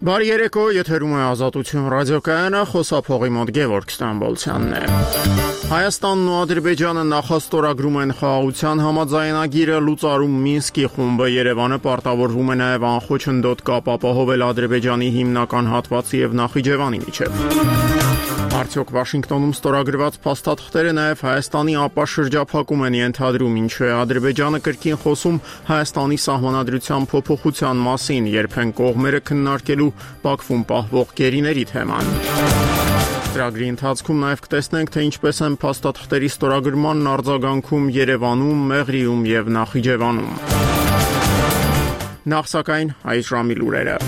Բարի երեկո, եթերում է Ազատություն ռադիոկայանը, խոսափողի մոտ Գևորգ Ստամբոլցյանն է։ Հայաստանն ու Ադրբեջանը նախաստորագրում են խաղաղության համաձայնագիրը, լուծարում Մինսկի խումբը, Երևանը պարտավորվում է նաև անխոչնդոտ կապ ապահովել Ադրբեջանի հիմնական հատվածի եւ Նախիջևանի միջև։ Արդյոք Վաշինգտոնում ստորագրված փաստաթղթերը նաև Հայաստանի ապաշրջափակում են ենթադրում, ինչու է Ադրբեջանը կրկին խոսում Հայաստանի սահմանադրության փոփոխության մասին, երբ են կողմերը քննարկելու Բաքվում պահվող գերիների թեման։ Ծրագրի ընթացքում նաև կտեսնենք, թե ինչպես են փաստաթղթերի ստորագրմանն արձագանքում Երևանում, Մեղրիում եւ Նախիջևանում։ Նախ սակայն այս ժամի լուրերը։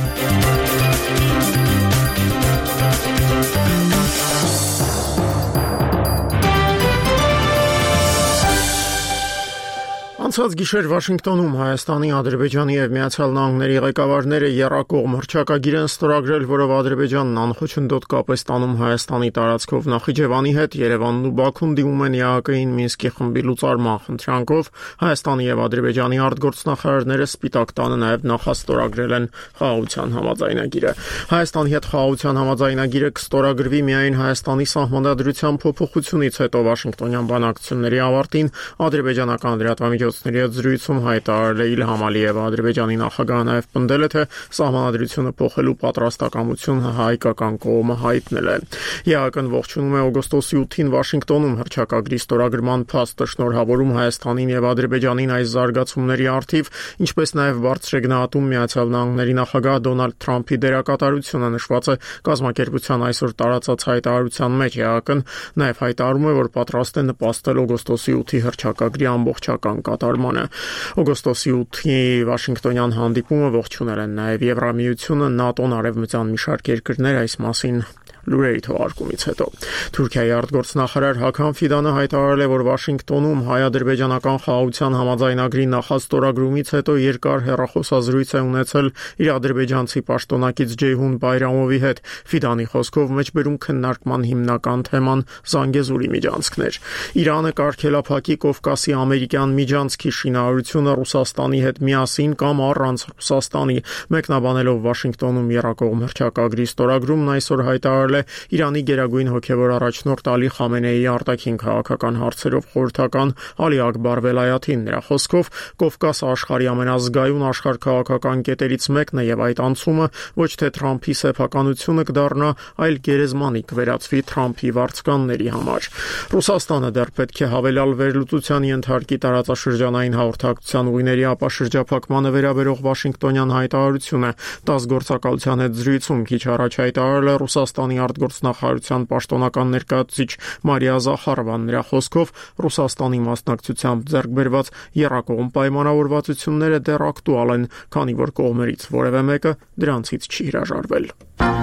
Անցած գիշեր Վաշինգտոնում Հայաստանի, Ադրբեջանի եւ Միացյալ Նահանգների ղեկավարները եռակողմ հռչակագիր են ստորագրել, որով Ադրբեջանն անխոչնդոտ կապ է ստանում Հայաստանի տարածքով Նախիջևանի հետ, Երևանն ու Բաքուն դիմում են ԵԱԿ-ին Մինսկի խմբի լուծարման խնդրանքով, Հայաստանի եւ Ադրբեջանի արտգործնախարարները Սպիտակ տանը նաեւ նախաստորագրել են խաղաղության համաձայնագիրը։ Հայաստանի հետ խաղաղության համաձայնագիրը կստորագրվի միայն Հայաստանի սահմանադրության փոփոխությունից հետո Վաշինգտոնյան բանակցությունների ավարտին ադրբեջանական լրատվամիջոցների հետ զրույցում հայտարարել է Իլհամ Ալիևը, Ադրբեջանի նախագահը նաև պնդել է, թե սահմանադրությունը փոխելու պատրաստակամություն հայկական կողմը հայտնել է։ ԵԱԿ-ն ողջունում է օգոստոսի 8-ին Վաշինգտոնում հռչակագրի ստորագրման փաստը, շնորհավորում Հայաստանին եւ Ադրբեջանին այս զարգացումների առթիվ, ինչպես նաև բարձր է գնահատում Միացյալ Նահանգների նախագահ Դոնալդ Թրամփի դերակատարությունը, նշված է կազմակերպության այսօր տարածած հայտարարության մեջ։ ԵԱԿ-ն նաև հայտարարում է, որ պատրաստ է նպաստել օգոստոսի 8-ի հռչակագրի ամբողջական կատարմանը։ Օգոստոսի 8-ի Վաշինգտոնյան հանդիպումը ողջունել են նաև Եվրամիությունը, ՆԱՏՕ-ն, Արևմտյան մի շարք երկրներ, այս մասին լուրերի թողարկումից հետո։ Թուրքիայի արտգործնախարար Հական Ֆիդանը հայտարարել է, որ Վաշինգտոնում հայ-ադրբեջանական խաղաղության համաձայնագրի նախաստորագրումից հետո երկար հեռախոսազրույց է ունեցել իր ադրբեջանցի պաշտոնակից Ջեյհուն Բայրամովի հետ։ Ֆիդանի խոսքով մեջբերում քննարկման հիմնական թեման Զանգեզուրի միջանցքն էր։ Իրանը կարգելափակի Կովկասի ամերիկյան միջանցքի շինարարությունը Ռուսաստանի հետ միասին կամ առանց Ռուսաստանի, մեկնաբանելով Վաշինգտոնում եռակողմ հռչակագրի ստորագրումն այսօր հայտարարել Իրանի գերագույն հոգևոր առաջնորդ Ալի Խամենեիի արտաքին քաղաքական հարցերով խորհրդական Ալի Ակբար Վելայաթին։ Նրա խոսքով Կովկասը աշխարհի ամենազգայուն աշխարհքաղաքական կետերից մեկն է եւ այդ անցումը ոչ թե Թրամփի սեփականությունը կդառնա, այլ գերեզմանի կվերածվի Թրամփի վարձկանների համար։ Ռուսաստանը դեռ պետք է հավելյալ վերլուծության ենթարկի տարածաշրջանային հաղորդակցության ուղիների ապաշրջափակմանը վերաբերող Վաշինգտոնյան հայտարարությունը։ 10 գործակալության հետ զրույցում քիչ առաջ հայտարարել է Ռուսաստանի արտգործնախարարության պաշտոնական ներկայացուցիչ Մարիա Զախարովան։ Նրա խոսքով Ռուսաստանի մասնակցությամբ ձեռք բերված եռակողմ պայմանավորվածությունները դեռ ակտուալ են, քանի որ կողմերից որևէ մեկը դրանցից չի հրաժարվել։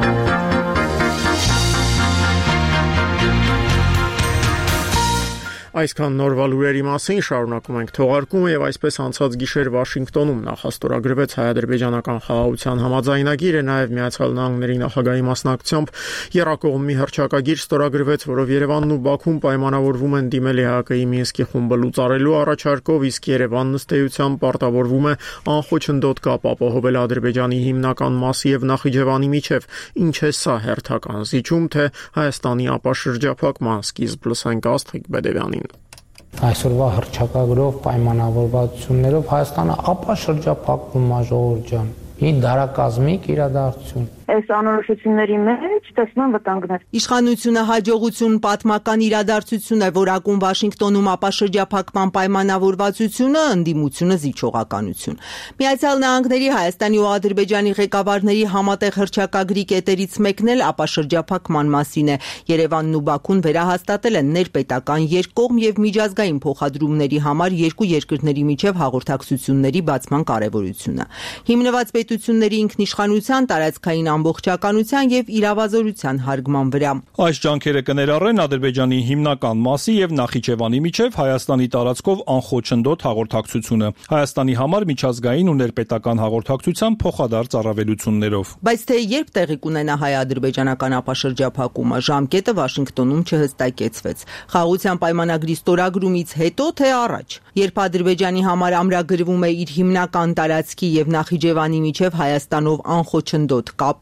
Այսքան նորվա լուրերի մասին շարունակում ենք թողարկումը եւ այսպես անցած գիշեր Վաշինգտոնում նախաստորագրվեց հայ-ադրբեջանական խաղաղության համաձայնագիրը, նաեւ Միացյալ Նահանգների նախագահի մասնակցությամբ եռակողմի հռչակագիր ստորագրվեց, որով Երևանն ու Բաքուն պայմանավորվում են դիմել ԵԱԿ-ի Մինսկի խումբը լուծարելու առաջարկով, իսկ Երևանն ըստ էության պարտավորվում է անխոչնդոտ կապ ապահովել Ադրբեջանի հիմնական մասի եւ Նախիջևանի միջև։ Ինչ է սա հերթական զիջում, թե Հայաստանի ապաշրջափակման սկիզբ, լսենք Աստղիկ Բեդևյանին։ Այսօրվա հռչակագրով պայմանավորվածություններով Հայաստանը ապաշրջափակվում է, ժողովուրդ ջան։ Մի դարակազմիկ իրադարձություն։ Այս անորոշությունների մեջ տեսնում վտանգներ։ Իշխանությունը հաջողություն պատմական իրադարձություն է, որակում Վաշինգտոնում ապաշրջափակման պայմանավորվածությունը, ընդդիմությունը զիջողականություն։ Միացյալ Նահանգների, Հայաստանի ու Ադրբեջանի ղեկավարների համատեղ հռչակագրի կետերից մեկն էլ ապաշրջափակման մասին է։ Երևանն ու Բաքուն վերահաստատել են ներպետական, երկկողմ եւ միջազգային փոխադրումների համար երկու երկրների միջև հաղորդակցությունների բացման կարեւորությունը։ Հիմնված պետությունների ինքնիշխանության, տարածքային ամբողջականության եւ իրավազորության հարգման վրա։ Այս ջանքերը կներառեն Ադրբեջանի հիմնական մասի եւ Նախիջևանի միջև Հայաստանի տարածքով անխոչնդոտ հաղորդակցությունը, Հայաստանի համար միջազգային ու ներպետական հաղորդակցության փոխադարձ առավելություններով։ Բայց թե երբ տեղի կունենա հայ-ադրբեջանական ապաշրջափակումը, ժամկետը Վաշինգտոնում չհստակեցվեց։ Խաղաղության պայմանագրի ստորագրումից հետո թե առաջ, երբ Ադրբեջանի համար ամրագրվում է իր հիմնական տարածքի եւ Նախիջևանի միջև Հայաստանով անխոչնդոտ կապը,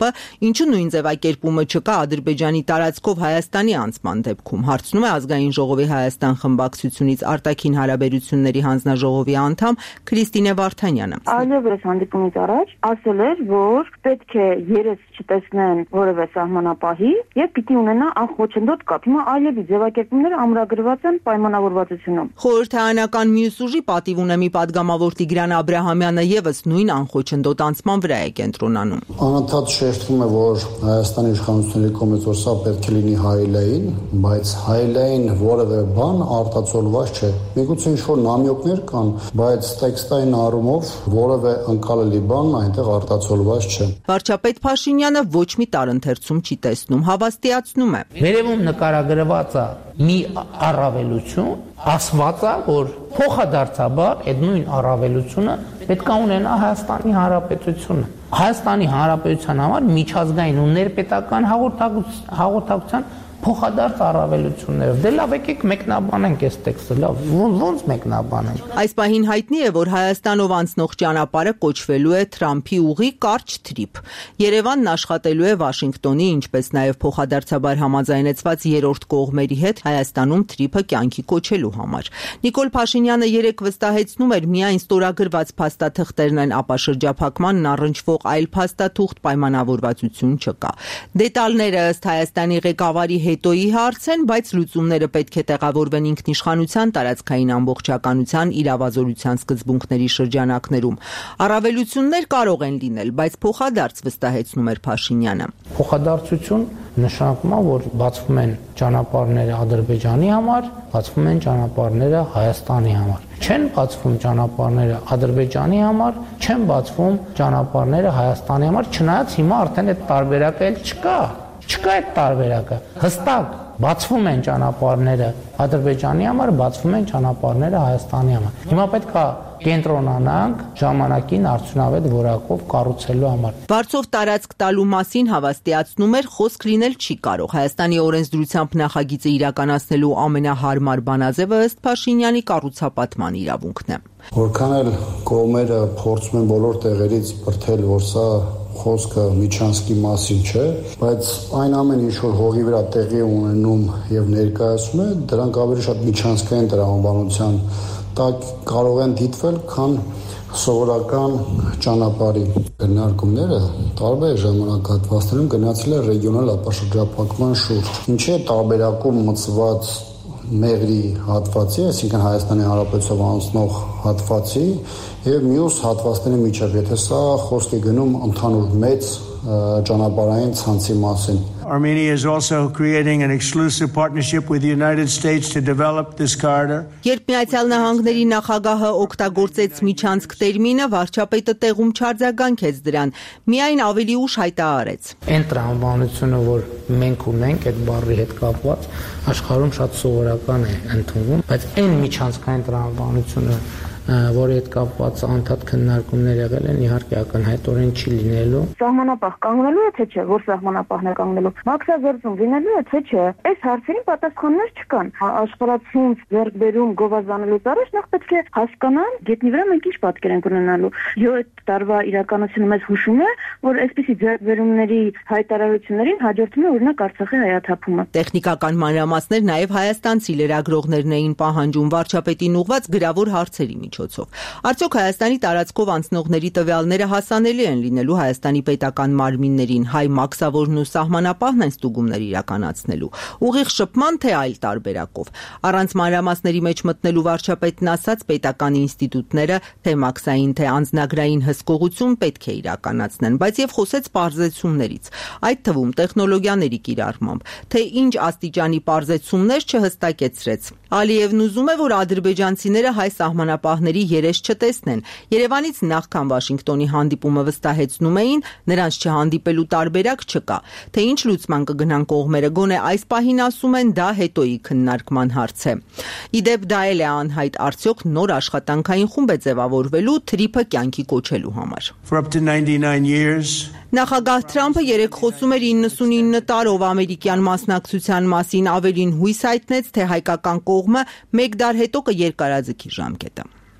Թրամփը, ինչու նույն ձևակերպումը չկա Ադրբեջանի տարածքով Հայաստանի անցման դեպքում, հարցնում է Ազգային ժողովի Հայաստան խմբակցությունից արտաքին հարաբերությունների հանձնաժողովի անդամ Քրիստինե Վարդանյանը։ Այլևս հանդիպումից առաջ ասել էր, որ պետք է երես չտեսնեն որևէ սահմանապահի եւ պիտի ունենա անխոչնդոտ կապ։ Հիմա այլևս ձևակերպումները ամրագրված են պայմանավորվածությունում։ Խորհրդարանական մյուս ուժի պատիվ ունեմի падգամավոր Տիգրան Աբրահամյանը եւս նույն անխոչնդոտ անցման վրա է կենտրոնանում։ Անընդհատ շեշտվում է, որ Հայաստանի իշխանությունների կողմից որ սա պետք է լինի հայելային, բայց հայելային որևէ բան արտացոլված չէ։ Միգուցե ինչ-որ նամյոկներ կան, բայց տեքստային առումով որևէ ընկալելի բան այնտեղ արտացոլված չէ։ Վարչապետ Փաշինյանը ոչ մի տարընթերցում չի տեսնում, հավաստիացնում է։ Վերևում նկարագրված է մի առավելություն, ասված է, որ փոխադարձաբար այդ նույն առավելությունը պետք է ունենա Հայաստանի Հանրապետությունը։ Հայաստանի Հանրապետության համար միջազգային ու ներպետական հաղորդակցության փոխադարձ առավելություններով։ Դե լավ, եկեք մեկնաբանենք այս տեքստը, լավ, ոնց մեկնաբանենք։ Այս պահին հայտնի է, որ Հայաստանով անցնող ճանապարհը կոչվելու է Թրամփի ուղի կարճ թրիփ։ Երևանն աշխատելու է Վաշինգտոնի, ինչպես նաև փոխադարձաբար համաձայնեցված երրորդ կողմերի հետ Հայաստանում թրիփը կյանքի կոչելու համար։ Նիկոլ Փաշինյանը երեկ վստահեցնում էր, միայն ստորագրված փաստաթղթերն են, ապա շրջափակմանն առնչվող այլ փաստաթուղթ պայմանավորվածություն չկա։ Դետալները ըստ Հայաստանի ղեկավարի հետոյի հարց են, բայց լուծումները պետք է տեղավորվեն ինքնիշխանության, տարածքային ամբողջականության, իրավազորության սկզբունքների շրջանակներում։ Առավելություններ կարող են լինել, բայց փոխադարձ վստահեցնում էր Փաշինյանը։ Փոխադարձություն նշանակում է, որ բացվում են ճանապարհները Ադրբեջանի համար, բացվում են ճանապարհները Հայաստանի համար։ Չեն բացվում ճանապարհները Ադրբեջանի համար, չեն բացվում ճանապարհները Հայաստանի համար, չնայած հիմա արդեն այդ տարբերակը չկա։ Չկա այդ տարբերակը։ Հստակ բացվում են ճանապարհները Ադրբեջանի համար, բացվում են ճանապարհները Հայաստանի համար։ Հիմա պետք է կենտրոնանանք ժամանակին արդյունավետ որակով կառուցելու համար։ Վարձով տարածք տալու մասին հավաստիացնում էր, խոսք լինել չի կարող։ Հայաստանի օրենսդրությամբ նախագիծը իրականացնելու ամենահարմար բանաձևը ըստ Փաշինյանի կառուցապատման իրավունքն է։ Որքան էլ կողմերը փորձում են բոլոր տեղերից բրդել, որ սա խոսքը Միչանսկի մասին չէ, բայց այն ամեն ինչ որ հողի վրա տեղի ունենում եւ ներկայացում է, դրանք ավելի շատ միջանցքային տրամաբանության տակ կարող են դիտվել, քան սովորական ճանապարհի քննարկումները տարբեր ժամանակահատվածներում գնացել է ռեգիոնալ ապաշրջափակման շուրջ։ Ինչի է տարբերակում մտցված Մեղրի հատվածի, այսինքն Հայաստանի Հանրապետությամբ անցնող հատվածի եւ մյուս հատվածների միջև, եթե սա խոսք է գնում ընդհանուր մեծ ճանապարհային ցանցի մասին։ Armenia is also creating an exclusive partnership with the United States to develop this corridor. Երբ Միացյալ Նահանգների նախագահը օգտագործեց միջանցք տերմինը, վարչապետը տեղում չարձագանքեց դրան, միայն ավելի ուշ հայտարարեց։ Այն տրամաբանությունը, որ մենք ունենք այդ բառի հետ կապված, աշխարհում շատ սովորական է ընդունվում, բայց այն միջանցքային տրամաբանությունը, որի հետ կապված անդադ քննարկումներ եղել են, իհարկե ակնհայտորեն չի լինելու։ Սահմանապահ կանգնելու է թե չէ, որ սահմանապահն է կանգնելու։ Մաքսազերծում լինելու է թե չէ։ Այս հարցերին պատասխաններ չկան։ Աշխարհացում ձեռքբերում գովազանելուց առաջ նախ պետք է հասկանան, գետնի վրա մենք ինչ պատկեր ենք ունենալու։ 7 տարվա իրականությունը մեզ հուշում է, որ այսպիսի ձեռքբերումների հայտարարություններին հաջորդում է օրինակ Արցախի հայաթափումը։ Տեխնիկական մանրամասներ նաև հայաստանցի լրագրողներն էին պահանջում վարչապետին ուղված գրավոր հարցերի միջոցով։ Արդյոք Հայաստանի տարածքով անցնողների տվյալները հասանելի են լինելու Հայաստանի պետական մարմիններին, հայ մաքսավորն ու սահմանապահն են ստուգումներ իրականացնելու։ Ուղիղ շփման թե այլ տարբերակով։ Առանց մանրամասների մեջ մտնելու վարչապետն ասաց, պետական ինստիտուտները թե մաքսային, թե անձնագրային հսկողություն պետք է իրականացնեն, բայց եւ խոսեց պարզեցումներից, այդ թվում տեխնոլոգիաների կիրառմամբ, թե ինչ աստիճանի պարզեցումներ չհստակեցրեց։ Ալիևն ուզում է, որ ադրբեջանցիները հայ սահմանապահների երես չտեսնեն։ Երևանից նախքան Վաշինգտոնի հանդիպումը վստահեցնում էին, նրանց չհանդիպելու տարբերակ չկա։ Թե ինչ լուծման կգնան կողմերը, գոնե այս պահին ասում են, դա հետոյի քննարկման հարց է։ Իդեպ դա էլ է անհայտ, արդյոք նոր աշխատանքային խումբ է ձևավորվելու թրիփը կյանքի կոչելու համար։ For up to 99 years. Նախագահ Թրամփը երեկ խոսում էր 99 տարով ամերիկյան մասնակցության մասին, ավելին հույս հայտնեց, թե հայկական կողմը մեկ դար հետո կերկարաձգի ժամկետը։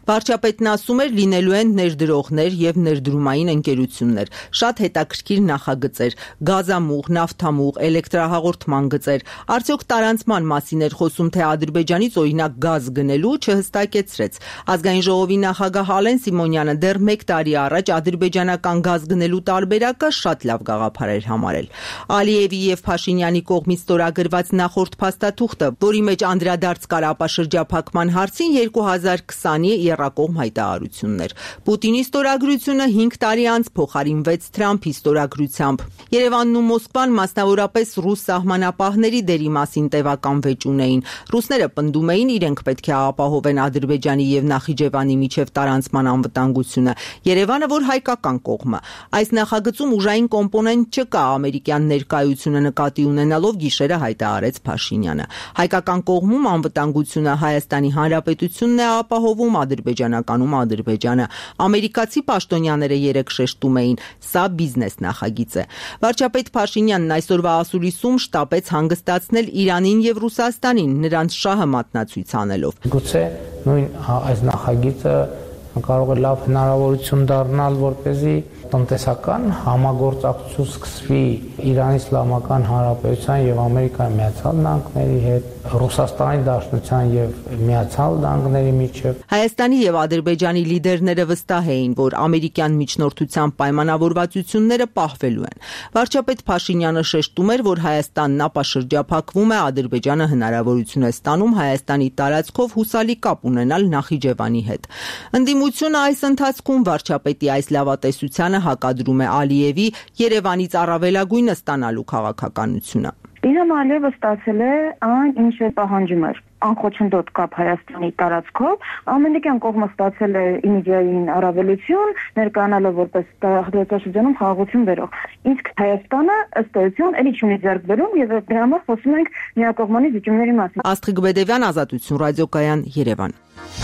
Վարչապետն ասում էր, լինելու են ներդրողներ եւ ներդրումային ընկերություններ, շատ հետաքրքիր նախագծեր, գազամուղ, նավթամուղ, էլեկտրահաղորդման գծեր։ Արդյոք տարանցման մասին էր խոսում, թե Ադրբեջանից օրինակ գազ գնելու, չհստակեցրեց։ Ազգային ժողովի նախագահ Ալեն Սիմոնյանը դեռ 1 տարի առաջ ադրբեջանական գազ գնելու տարբերակը շատ լավ գաղափար էր համարել։ Ալիևի եւ Փաշինյանի կողմից ստորագրված նախորդ փաստաթուղթը, որի մեջ անդրադարձ կար ապաշրջափակման հարցին, 2020-ի եռակողմ հայտարարությունն էր։ Պուտինի ստորագրությունը 5 տարի անց փոխարինվեց Թրամփի ստորագրությամբ։ Երևանն ու Մոսկվան մասնավորապես ռուս սահմանապահների դերի մասին տևական վեճ ունեին։ Ռուսները պնդում էին, իրենք պետք է ապահովեն Ադրբեջանի եւ Նախիջևանի միջև տարանցման անվտանգությունը, Երևանը, որ հայկական կողմը։ Այս նախագծում ուժային կոմպոնենտ չկա, ամերիկյան ներկայությունը նկատի ունենալով գիշերը հայտարարեց Փաշինյանը։ Հայկական կողմում անվտանգությունը Հայաստանի Հանրապետությունն է ապահովում, ադրբեջանականում Ադրբեջանը։ Ամերիկացի պաշտոնյաները երեք շեշտում էին, սա բիզնես նախագիծ է։ Վարչապետ Փաշինյանն այսօրվա ասուլիսում շտապեց հանգստացնել Իրանին եւ Ռուսաստանին, նրանց շահը մատնացույց անելով։ Գուցե նույն այս նախագիծը կարող է լավ հնարավորություն դառնալ, որպեսզի տնտեսական համագործակցություն սկսվի Իրանի Իսլամական Հանրապետության եւ Ամերիկայի Միացյալ Նահանգների հետ, Ռուսաստանի Դաշնության եւ Միացյալ Նահանգների միջև։ Հայաստանի եւ Ադրբեջանի լիդերները վստահ էին, որ ամերիկյան միջնորդության պայմանավորվածությունները պահվելու են։ Վարչապետ Փաշինյանը շեշտում էր, որ Հայաստանն ապաշրջափակվում է, Ադրբեջանը հնարավորություն է ստանում Հայաստանի տարածքով հուսալի կապ ունենալ Նախիջևանի հետ։ Ընդդիմությունը այս ընթացքում վարչապետի այս լավատեսությանը հակադրում է Ալիևի Երևանից առավելագույնը ստանալու քաղաքականությունը։ Իլհամ Ալիևը ստացել է այն, ինչ պահանջում էր, անխոչնդոտ կապ Հայաստանի տարածքով, ամերիկյան կողմը ստացել է իմիջիային առավելություն, ներկայանալով որպես տարածաշրջանում խաղաղություն բերող։ Իսկ Հայաստանը ըստ էության էլի չունի ձեռք բերում եւ դրա համար խոսում ենք միակողմանի զիջումների մասին։ Աստղիկ Բեդևյան, Ազատություն ռադիոկայան, Երևան։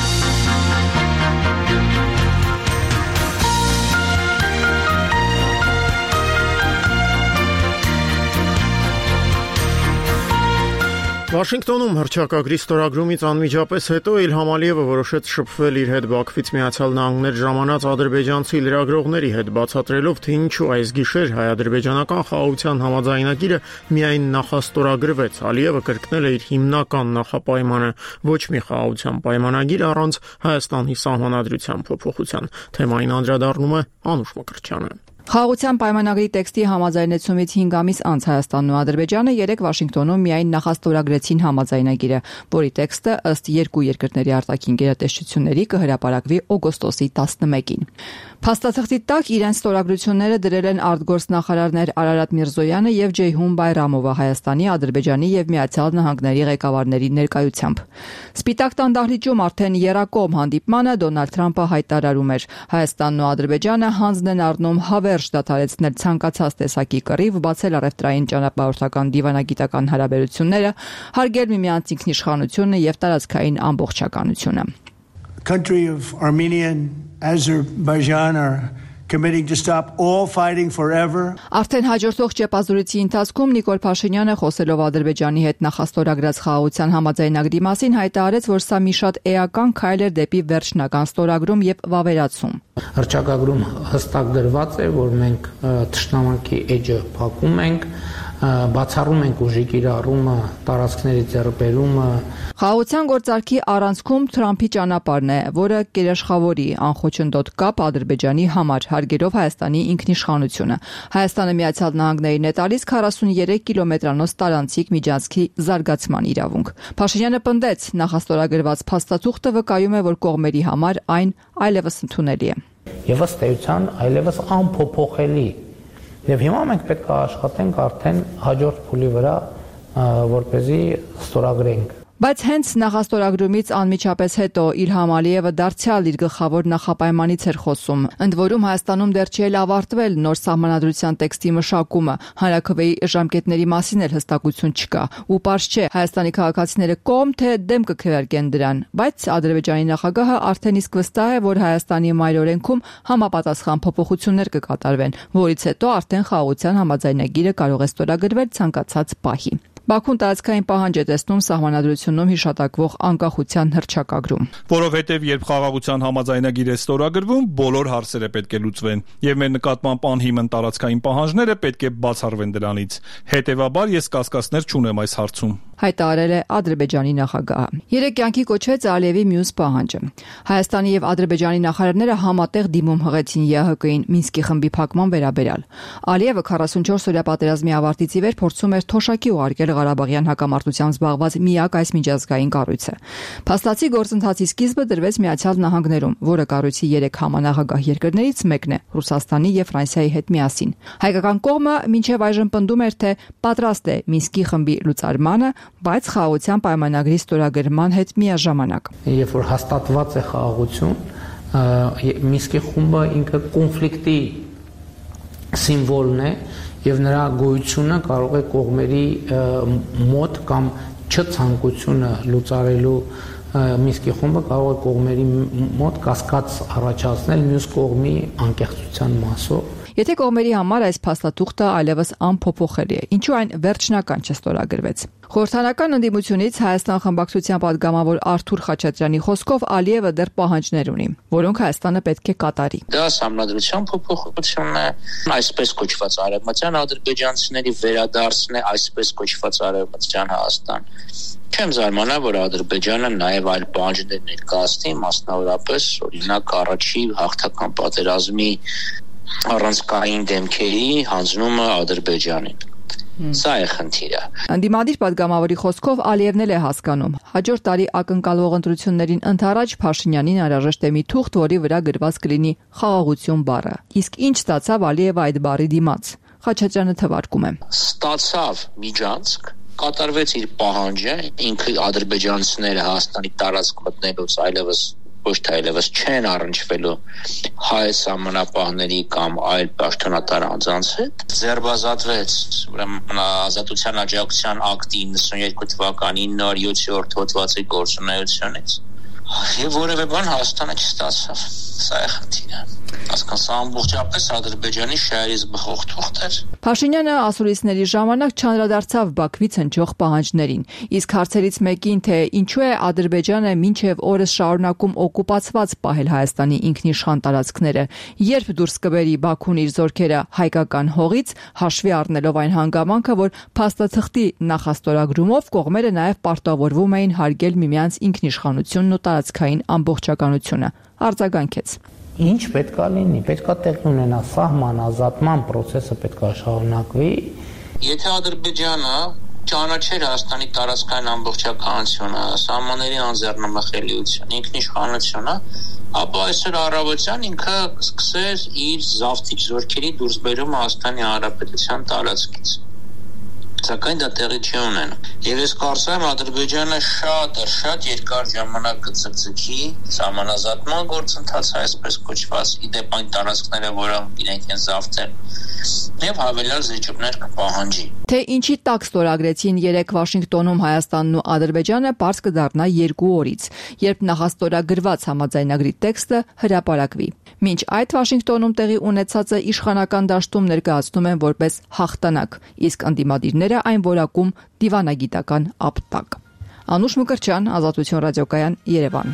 Վաշինգտոնում հռչակագրի ստորագրումից անմիջապես հետո Իլհամ Ալիևը որոշեց շփվել իր հետ Բաքվից Միացյալ Նահանգներ ժամանած ադրբեջանցի լրագրողների հետ, բացատրելով, թե ինչու այս գիշեր հայ-ադրբեջանական խաղաղության համաձայնագիրը միայն նախաստորագրվեց։ Ալիևը կրկնել է իր հիմնական նախապայմանը՝ ոչ մի խաղաղության պայմանագիր առանց Հայաստանի սահմանադրության փոփոխության։ Թեմային անդրադառնում է Անուշ Մկրտչյանը։ Խաղաղության պայմանագրի տեքստի համաձայնեցումից 5 ամիս անց Հայաստանն ու Ադրբեջանը երեք Վաշինգտոնում միայն նախաստորագրեցին համաձայնագիրը, որի տեքստը ըստ երկու երկրների արտաքին գերատեսչությունների կհրապարակվի օգոստոսի 11-ին։ Փաստաթղթի տակ իրենց ստորագրությունները դրել են արտգործնախարարներ Արարատ Միրզոյանը եւ Ջեյհուն Բայրամովը Հայաստանի, Ադրբեջանի եւ Միացյալ Նահանգների ղեկավարների ներկայությամբ։ Սպիտակ տան դահլիճում արդեն եռակողմ հանդիպմանը Դոնալդ Թրամփը հայտարարում էր. Հայաստանն ու Ադրբեջանը հանձն են առնում հավերժ դադարեցնել ցանկացած տեսակի կռիվ, բացել առևտրային ճանապարհորդական դիվանագիտական հարաբերությունները, հարգել միմյանց ինքնիշխանությունը եւ տարածքային ամբողջականությունը։ Country of Armenia and Azerbaijan are committing to stop all fighting forever. Արդեն հաջորդող ճեպազորույցի ընթացքում Նիկոլ Փաշինյանը խոսելով Ադրբեջանի հետ նախաստորագրած խաղաղության համաձայնագրի մասին հայտարարեց, որ սա մի շատ էական քայլ էր դեպի վերջնական ստորագրում եւ վավերացում։ Հռչակագրում հստակ դրված է, որ մենք թշնամանքի էջը փակում ենք, բացառում ենք ուժի կիրառումը, տարածքների ձեռքբերումը։ Խաղաղության գործարքի առանցքում Թրամփի ճանապարհն է, որը կերաշխավորի անխոչնդոտ կապ Ադրբեջանի համար, հարգելով Հայաստանի ինքնիշխանությունը։ Հայաստանը Միացյալ Նահանգներին է տալիս 43 կիլոմետրանոց տարանցիկ միջանցքի զարգացման իրավունք։ Փաշինյանը պնդեց, նախաստորագրված փաստաթուղթը վկայում է, որ կողմերի համար այն այլևս ընդունելի է։ Եվ ըստ էության այլևս անփոփոխելի։ Եվ հիմա մենք պետք է աշխատենք արդեն հաջորդ փուլի վրա, որպեսզի ստորագրենք։ Բայց հենց նախաստորագրումից անմիջապես հետո Իլհամ Ալիևը դարձյալ իր գլխավոր նախապայմանից էր խոսում։ Ընդ որում Հայաստանում դեռ չի ավարտվել նոր սահմանադրության տեքստի մշակումը, հանրաքվեի ժամկետների մասին էլ հստակություն չկա։ Ու պարզ չէ Հայաստանի քաղաքացիները կողմ թե դեմ կքվեարկեն դրան, բայց Ադրբեջանի նախագահը արդեն իսկ վստահ է, որ Հայաստանի մայրօրենքում համապատասխան փոփոխություններ կկատարվեն, որից հետո արդեն խաղաղության համաձայնագիրը կարող է ստորագրվել ցանկացած պահի։ Բաքուն տարածքային պահանջ է տեսնում սահմանադրությունում հիշատակվող անկախության հռչակագրում։ Որովհետև երբ խաղաղության համաձայնագիր է ստորագրվում, բոլոր հարցերը պետք է լուծվեն, եւ մեր նկատմամբ անհիմն տարածքային պահանջները պետք է բացառվեն դրանից։ Հետևաբար ես կասկածներ չունեմ այս հարցում։ Հայտարարել է Ադրբեջանի նախագահը։ Երեք կյանքի կոչվեց Ալիևի մյուս պահանջը։ Հայաստանի եւ Ադրբեջանի նախարարները համատեղ դիմում հղեցին ԵԱՀԿ-ին Մինսկի խմբի փակման վերաբերյալ։ Ալիևը 44-օրյա պատերազմի ավարտից ի վեր փորձում էր թոշակի ուղարկել Ղարաբաղյան հակամարտությամբ զբաղված միակ այս միջազգային կառույցը։ Փաստացի գործընթացի սկիզբը դրվեց Միացյալ Նահանգներում, որը կառույցի 3 համանախագահ երկրներից մեկն է՝ Ռուսաստանի եւ Ֆրանսիայի հետ միասին։ Հայկական կողմը մինչև այժմ պնդում էր, թե պատրաստ է Մինսկի խմբի լուծարմանը, բայց խաղաղության պայմանագրի ստորագրման հետ միաժամանակ։ Երբ որ հաստատված է խաղաղություն, Մինսկի խումբը ինքը կոնֆլիկտի սիմվոլն է եւ նրա գոյությունը կարող է կողմերի մոտ կամ չցանկությունը լուծարելու Մինսկի խումբը կարող է կողմերի մոտ կասկած առաջացնել մյուս կողմի անկեղծության մասով։ Եթե կողմերի համար այս փաստաթուղթը այլևս անփոփոխելի է, ինչու այն վերջնական չստորագրվեց։ Խորհրդանական ընդդիմությունից Հայաստան խմբակցության падգամավոր Արթուր Խաչատրյանի խոսքով Ալիևը դեռ պահանջներ ունի, որոնք Հայաստանը պետք է կատարի։ Դա համանդրության փոփոխությունն է, այսպես կոչված արևմտյան ադրբեջանցիների վերադարձն է, այսպես կոչված արևմտյան Հայաստան։ Չեմ զարմանա, որ Ադրբեջանը նաև այլ պահանջներ ներկայացնի, մասնավորապես օրինակ առաջի հաղթական պատերազմի առանցքային դեմքերի հանձնումը Ադրբեջանին։ Սա է խնդիրը։ Ընդդիմադիր падգամավորի խոսքով Ալիևն էլ է հասկանում։ Հաջորդ տարի ակնկալվող ընտրություններին ընդառաջ Փաշինյանին անհրաժեշտ է մի թուղթ, որի վրա գրված կլինի խաղաղություն բառը։ Իսկ ինչ ստացավ Ալիևը այդ բառի դիմաց։ Խաչատրյանը թվարկում է։ Ստացավ միջանցք, կատարվեց իր պահանջը, ինքը ադրբեջանցիները Հայաստանի տարածք մտնելուց այլևս ոչ թե այլևս չեն առնչվելու հայ սահմանապահների կամ այլ պաշտոնատար անձանց հետ, ձեռբազատվեց ուրեմն ազատության աջակցության ակտի 92 թվականի նոր 7-րդ հոդվածի գործունեությունից եւ որևէ բան Հայաստանը չստացավ։ Սա է խնդիրը։ Հասկանա, ամբողջապես Ադրբեջանի շահերից բխող թուղթ էր։ Փաշինյանը ասուլիսների ժամանակ չանդրադարձավ Բաքվից հնչող պահանջներին, իսկ հարցերից մեկին, թե ինչու է Ադրբեջանը մինչև օրս շարունակում օկուպացված պահել Հայաստանի ինքնիշխան տարածքները, երբ դուրս կբերի Բաքուն իր զորքերը հայկական հողից, հաշվի առնելով այն հանգամանքը, որ փաստաթղթի նախաստորագրումով կողմերը նաև պարտավորվում էին հարգել միմյանց ինքնիշխանությունն ու տարածքային ամբողջականությունը, արձագանքեց։ Ինչ պետքա լինի, պետքա տեղի ունենա սահման ազատման process-ը պետքա շարունակվի։ Եթե Ադրբեջանը ճանաչեր Հայաստանի տարածքային ամբողջականությունը, սահմանների անձեռնմխելիությունը, ինքնիշխանությունը, ապա այսօր առավոտյան ինքը սկսեր իր զավթիչ զորքերի դուրսբերումը Հայաստանի Հանրապետության տարածքից։ Սակայն դա տեղի չի ունենում։ Եվ ես կարծում եմ Ադրբեջանը շատ երկար ժամանակ կձգձգի սահմանազատման գործընթացը, այսպես կոչված, իդեպ այն տարածքները, որոնք իրենք են զավթել, եւ հավելյալ զիջումներ կպահանջի։ Թե ինչի տակ ստորագրեցին 3 Վաշինգտոնում Հայաստանն ու Ադրբեջանը, պարզ կդառնա 2 օրից, երբ նախաստորագրված համաձայնագրի տեքստը հրապարակվի։ Մինչ այդ Վաշինգտոնում տեղի ունեցածը իշխանական դաշտում ներկայացնում են որպես հաղթանակ, իսկ ընդդիմադիրները այն որակում դիվանագիտական ապտակ։ Անուշ Մկրտչյան, Ազատություն ռադիոկայան, Երևան։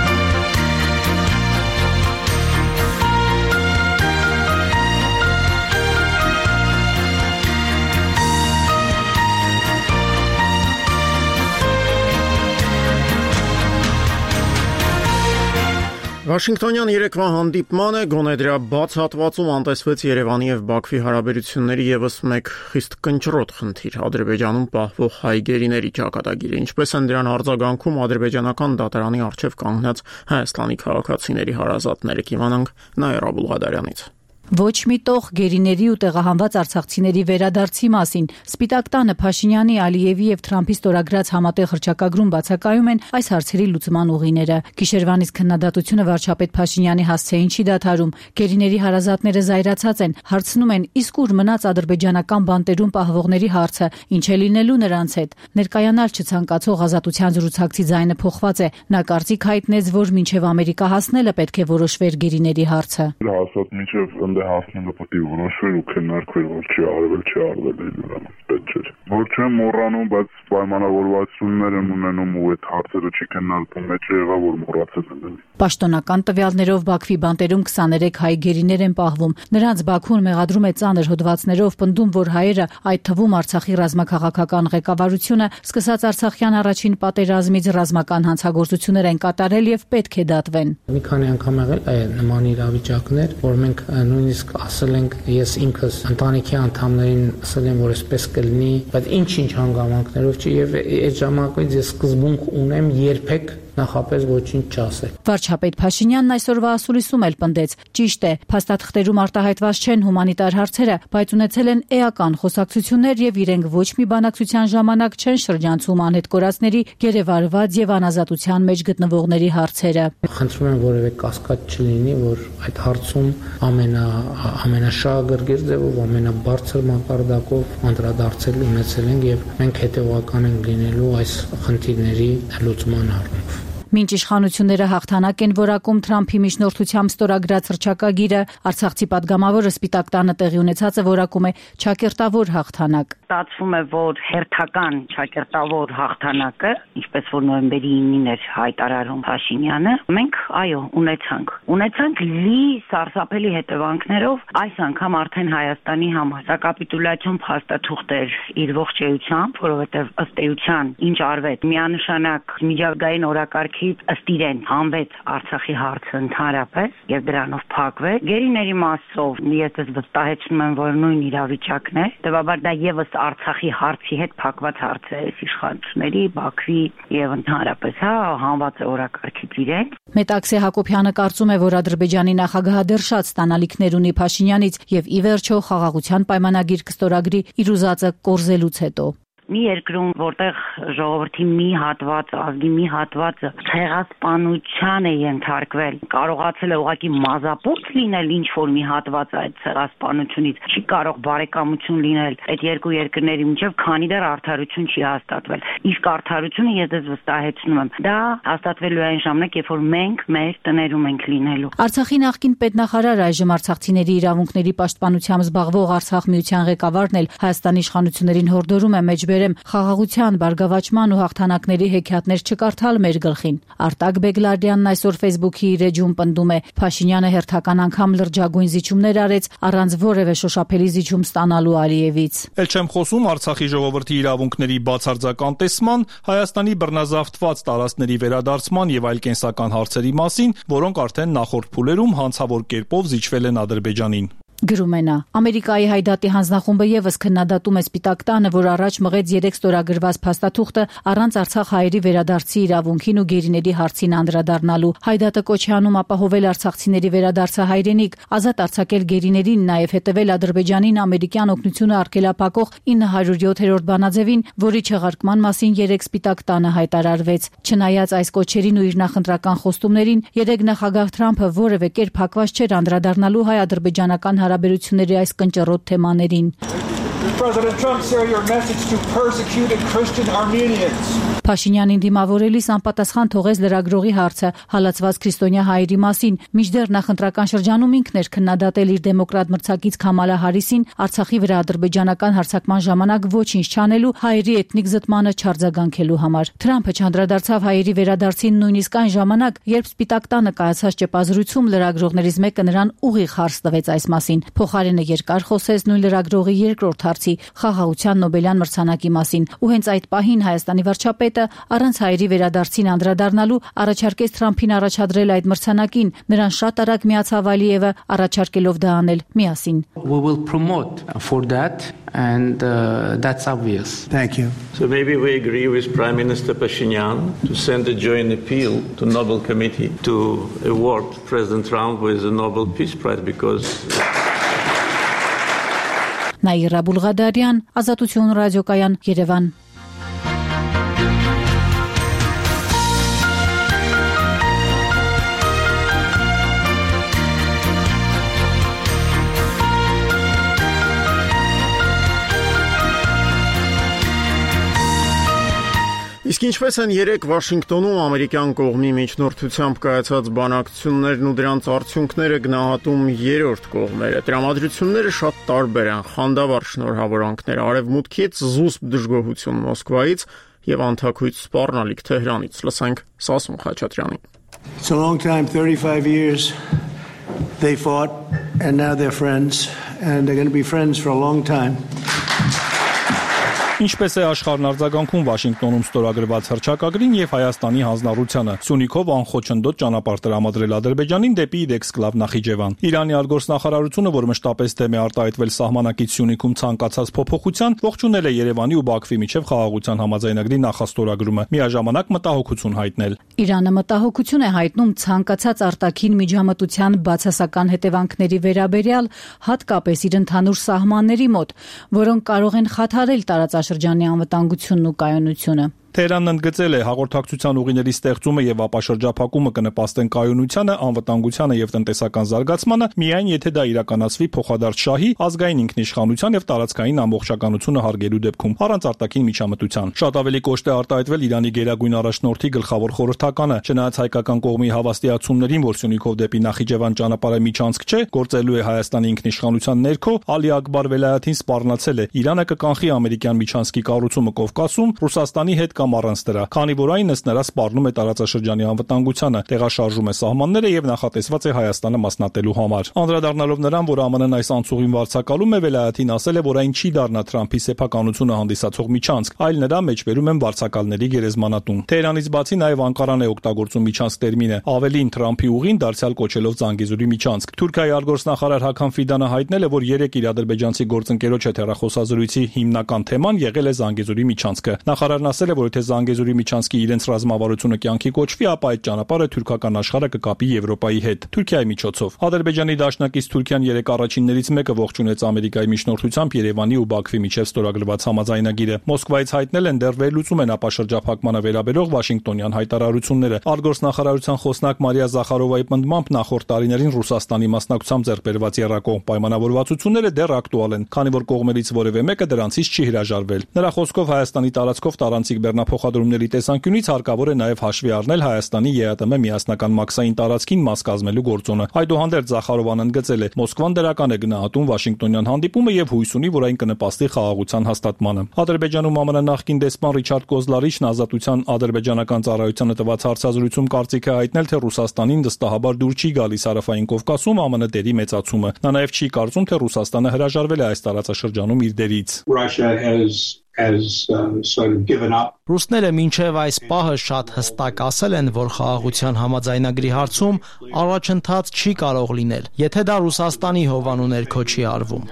Վաշինգտոնյան երեկվա հանդիպմանը գոնե դրա բաց հատվածում անտեսվեց Երևանի եւ Բաքվի հարաբերությունների եւս մեկ խիստ կնճռոտ խնդիր՝ Ադրբեջանում պահվող հայ գերիների ճակատագիրը, ինչպես են դրան արձագանքում ադրբեջանական դատարանի առջև կանգնած Հայաստանի քաղաքացիների հարազատները։ Կիմանանք Նաիրա Բուլղադարյանից։ Ոչ մի տող գերիների ու տեղահանված արցախցիների վերադարձի մասին Սպիտակ տանը Փաշինյանի, Ալիևի եւ Թրամփի ստորագրած համատեղ հռչակագրում բացակայում են այս հարցերի լուծման ուղիները։ Գիշերվանից քննադատությունը վարչապետ Փաշինյանի հասցեին չի դադարում։ Գերիների հարազատները զայրացած են, հարցնում են՝ իսկ ուր մնաց ադրբեջանական բանտերում պահվողների հարցը, ինչ է լինելու նրանց հետ։ Ներկայանալ չցանկացող ազատության զրուցակցի ձայնը փոխված է։ Նա կարծիք հայտնեց, որ մինչև Ամերիկա հասնելը պետք է որոշվեր գերիների հարցը։ Հասած մինչև է հասնելը պետք է որոշվեր ու քննարկվեր, որ չի արվել, չի արվել էլ ուրեմն պետք չէ։ Որ չեմ մոռանում, բայց պայմանավորվածություններ են ունենում ու այդ հարցերը չի քննարկվում, մեջ եղա որ մոռացել են։ Պաշտոնական տվյալներով Բաքվի բանտերում 23 հայ գերիներ են պահվում։ Նրանց Բաքուն մեղադրում է ծանր հոդվածներով, պնդում, որ հայերը, այդ թվում Արցախի ռազմաքաղաքական ղեկավարությունը, սկսած Արցախյան առաջին պատերազմից ռազմական հանցագործություններ են կատարել եւ պետք է դատվեն։ Մի քանի անգամ եղել է նման իրավիճակներ, որ մենք նույնիսկ ասել ենք, ես ինքս ընտանիքի անդամներին ասել եմ, որ այսպես կլինի, բայց ինչ-ինչ հանգամանքներով չի եւ այդ ժամանակից ես սկզբունք ունեմ երբեք նախապես ոչինչ չասել։ Վարչապետ Փաշինյանն այսօրվա ասուլիսում էլ պնդեց. ճիշտ է, փաստաթղթերում արտահայտված չեն հումանիտար հարցերը, բայց ունեցել են էական խոսակցություններ եւ իրենք ոչ մի բանակցության ժամանակ չեն շրջանցում անհետ կորածների, գերեվարված եւ անազատության մեջ գտնվողների հարցերը։ Խնդրում եմ որևէ կասկած չլինի, որ այդ հարցում ամենաշահագրգիռ ձևով, ամենաբարձր մակարդակով անդրադարձել ունեցել ենք եւ մենք հետեւական ենք լինելու այս խնդիրների լուծման առումով։ Մինչ իշխանությունները հաղթանակ են որակում Թրամփի միջնորդությամբ ստորագրած հռչակագիրը, Արցախցի падգամավորը Սպիտակ տանը տեղի ունեցածը որակում է ճակերտավոր հաղթանակ։ Ստացվում է, որ հերթական ճակերտավոր հաղթանակը, ինչպես որ նոյեմբերի 9-ին էր հայտարարում Փաշինյանը, մենք այո, ունեցանք լի սարսափելի հետևանքներով, այս անգամ արդեն Հայաստանի համար։ Սա կապիտուլյացիոն փաստաթուղթ էր իր ողջեությամբ, որովհետև ըստ էության ինչ արվեց, միանշանակ միջազգային օրակարգից ըստ իրեն հանվեց Արցախի հարցը ընդհանրապես եւ դրանով փակվեց։ Գերիների մասով ես դες վստահեցնում եմ, որ նույն իրավիճակն է, տեւաբար դա եւս Արցախի հարցի հետ փակված հարց է իշխանությունների, Բաքվի եւ ընդհանրապես հանված է օրակարգից իրեն։ Մետաքսե Հակոբյանը կարծում է, որ Ադրբեջանի նախագահը դեռ շատ ստանալիքներ ունի Փաշինյանից եւ ի վերջո խաղաղության պայմանագիր կստորագրի իր ուզածը կորզելուց հետո։ Մի երկրում, որտեղ ժողովրդի մի հատվածը, ազգի մի հատվածը ցեղասպանության է ենթարկվել, կարողացել է ուղղակի մազապուրտ լինել ինչ որ մի հատված այդ ցեղասպանությունից, չի կարող բարեկամություն լինել այդ երկու երկրների միջև, քանի դեռ արդարություն չի հաստատվել։ Իսկ արդարությունը ես դες վստահեցնում եմ, դա հաստատվելու է այն ժամանակ, երբ որ մենք մեր տներում ենք լինելու։ Արցախի նախկին պետնախարար, այժմ արցախցիների իրավունքների պաշտպանությամբ զբաղվող Արցախ միության ղեկավարն էլ Հայաստանի իշխանություններին հորդորում է մեջբերել խաղաղության, բարգավաճման ու հաղթանակների հեքիաթներ չկարդալ մեր գլխին։ Արտակ Բեգլարդյանն այսօր Facebook-ի իր էջում պնդում է. Փաշինյանը հերթական անգամ լրջագույն զիջումներ արեց առանց որևէ շոշափելի զիջում ստանալու Ալիևից։ Էլ չեմ խոսում Արցախի ժողովրդի իրավունքների բացարձական տեսման, Հայաստանի բռնազավթված տարածքների վերադարձման եւ այլ կենսական հարցերի մասին, որոնք արդեն նախորդ փուլերում հանցավոր կերպով զիջվել են Ադրբեջանին։ Գրում է նա. Ամերիկայի հայդատի հանձնախումբը եւս քննադատում է Սպիտակ տանը, որ առաջ մղեց 3 ստորագրված փաստաթուղթը առանց Արցախ հայերի վերադարձի իրավունքին ու գերիների հարցին անդրադառնալու։ Հայդատը կոչ է անում ապահովել արցախցիների վերադարձը հայրենիք, ազատ արձակել գերիներին, նաեւ հետեւել Ադրբեջանին ամերիկյան օգնությունը արգելափակող 907-րդ բանաձևին, որի չեղարկման մասին 3 Սպիտակ տանը հայտարարվեց։ Չնայած այս կոչերին ու իր նախընտրական խոստումներին, 3 նախագահ Թրամփը որևէ կերպ հակված չէր անդրադառնալու հայ-ադրբեջանական հարաբերությունների այս կնճռոտ թեմաներին։ Փաշինյանին դիմավորելիս անպատասխան թողեց լրագրողի հարցը հալածված քրիստոնյա հայերի մասին, մինչդեռ նախընտրական շրջանում ինքն էր քննադատել իր դեմոկրատ մրցակից Քամալա Հարիսին Արցախի վրա ադրբեջանական հարձակման ժամանակ ոչինչ չանելու, հայերի էթնիկ զտմանը չարձագանքելու համար։ Թրամփը չանդրադարձավ հայերի վերադարձին նույնիսկ այն ժամանակ, երբ Սպիտակ տանը կայացած ճեպազրույցում լրագրողներից մեկը նրան ուղիղ հարց տվեց այս մասին։ Փոխարենը երկար խոսեց նույն լրագրողի երկրորդ հարցի՝ խաղաղության Նոբելյան մրցանակի մասին, ու հենց այդ պահին Հայաստանի վարչապետը առանց հայերի վերադարձին անդրադառնալու առաջարկեց Թրամփին առաջադրել այդ մրցանակին։ Նրան շատ արագ միացավ Ալիևը, առաջարկելով դա անել միասին։ We will promote for that and that's obvious. Thank you. So maybe we agree with Prime Minister Pashinyan to send a joint appeal to Nobel Committee to award President Trump with the Nobel Peace Prize because Նաիրա Բուլղադարյան, Ազատություն ռադիոկայան, Երևան։ Իսկ ինչպես են 3 Վաշինգտոնում ամերիկյան կողմի միջնորդությամբ կայացած բանակցություններն ու դրանց արդյունքները գնահատում երրորդ կողմերը։ Տրամադրությունները շատ տարբեր են, խանդավառ շնորհավորանքներ արևմուտքից, զուսպ դժգոհություն Մոսկվայից եւ անթաքույց սպառնալիք Թեհրանից։ Լսենք Սասուն Խաչատրյանին։ It's a long time, 35 years. They fought and now they're friends and they're going to be friends for a long time. Ինչպես է աշխարհն արձագանքում Վաշինգտոնում ստորագրված հռչակագրին եւ Հայաստանի հանձնառությանը, Սյունիքով անխոչնդոտ ճանապարհ տրամադրել Ադրբեջանին դեպի Իդեքսկլավ Նախիջևան։ Իրանի արտգործնախարարությունը, որ մշտապես դեմ է արտահայտվել սահմանակից Սյունիքում ցանկացած փոփոխության, ողջունել է Երևանի ու Բաքվի միջև խաղաղության համաձայնագրի նախաստորագրումը, միաժամանակ մտահոգություն հայտնել։ Իրանը մտահոգություն է հայտնում ցանկացած արտաքին միջամտության բացասական հետևանքների վերաբերյալ, հատկապես իր ընդհանուր սահմանների մոտ, որոնք կարող են խաթարել տարածաշրջանի անվտանգությունն ու կայունությունը։ Թեհրանն ընդգծել է հաղորդակցության ուղիների ստեղծումը եւ ապաշրջափակումը կնպաստեն կայունությանը, անվտանգությանը եւ տնտեսական զարգացմանը, միայն եթե դա իրականացվի փոխադարձ շահի, ազգային ինքնիշխանության եւ տարածքային ամբողջականությունը հարգելու դեպքում, առանց արտաքին միջամտության։ Շատ ավելի կոշտ է արտահայտվել Իրանի գերագույն առաջնորդի գլխավոր խորհրդականը, չնայած հայկական կողմի հավաստիացումներին, որ Սյունիքով դեպի Նախիջևան ճանապարհը միջանցք չէ, գործելու է Հայաստանի ինքնիշխանության ներքո, Ալի Ակբար Վելայաթին սպառնացել է. Իրանը կկանխի ամերիկյան միջանցքի կառուցումը Կովկասում, Ռուսաստանի հետ կամ առանց դրա, քանի որ այն ըստ նրա սպառնում է տարածաշրջանի անվտանգությանը, տեղաշարժում է սահմանները եւ նախատեսված է Հայաստանը մասնատելու համար։ Անդրադառնալով նրան, որ ԱՄՆ-ն այս անցուղին վարձակալում է, Վելայաթին ասել է, որ այն չի դառնա Թրամփի սեփականությունը հանդիսացող միջանցք, այլ նրա մեջբերում են վարձակալների գերեզմանատուն։ Թեհրանից բացի նաեւ Անկարան է օգտագործում միջանցք տերմինը, ավելին Թրամփի ուղին դարձյալ կոչելով Զանգեզուրի միջանցք։ Թուրքիայի արտգործնախարար Հական Ֆիդանը հայտնել է, որ 3 իր ադրբեջանցի գործընկերոջ հետ հեռախոսազրույցի հիմնական թեման եղել է Զանգեզուրի միջանցքը։ Նախարարն ասել է, որ եթե Զանգեզուրի միջանցքի իրենց ռազմավարությունը կյանքի կոչվի, ապա այդ ճանապարհը թուրքական աշխարհը կկապի Եվրոպայի հետ, Թուրքիայի միջոցով։ Ադրբեջանի դաշնակից Թուրքիան 3 առաջիններից մեկը ողջունեց Ամերիկայի միջնորդությամբ Երևանի ու Բաքվի միջև ստորագրված համաձայնագիրը։ Մոսկվայից հայտնել են դեռ վերլուծում են ապաշրջափակմանը վերաբերող Վաշինգտոնյան հայտարարությունները։ Արտգործնախարարության խոսնակ Մարիա Զախարովայի պնդմամբ նախորդ տարիներին Ռուսաստանի մասնակցությամբ ձեռք բերված եռակողմ պայմանավորվածությունները դեռ ակտուալ են, քանի որ կողմերից որևէ մեկը դրանցից չի հրաժարվել։ Նրա խոսքով Հայաստանի տարածքով տարանցիկ բեռնափոխադրումների տեսանկյունից հարկավոր է նաև հաշվի առնել Հայաստանի ԵԱՏՄ միասնական մաքսային տարածքին մաս կազմելու գործոնը։ Այդուհանդերձ Զախարովան ընդգծել է. Մոսկվան դրական է գնահատում Վաշինգտոնյան հանդիպումը եւ հույս ունի, որ այն կնպաստի խաղաղության հաստատմանը։ Ադրբեջանում ԱՄՆ նախկին դեսպան Ռիչարդ Կոզլարիչն ազատության ադրբեջանական ծառայությանը տված հարցազրույցում կարծիք է հայտնել, թե Ռուսաստանին վստահաբար դուր չի գալիս Հարավային Կովկասում ԱՄՆ դերի մեծացումը։ Նա նաև չի կարծում, թե Ռուսաստանը հրաժարվել է այս տարածաշրջանում իր դերից։ Ռուսները մինչև այս պահը շատ հստակ ասել են, որ խաղաղության համաձայնագրի հարցում առաջընթաց չի կարող լինել, եթե դա Ռուսաստանի հովանու ներքո չի արվում։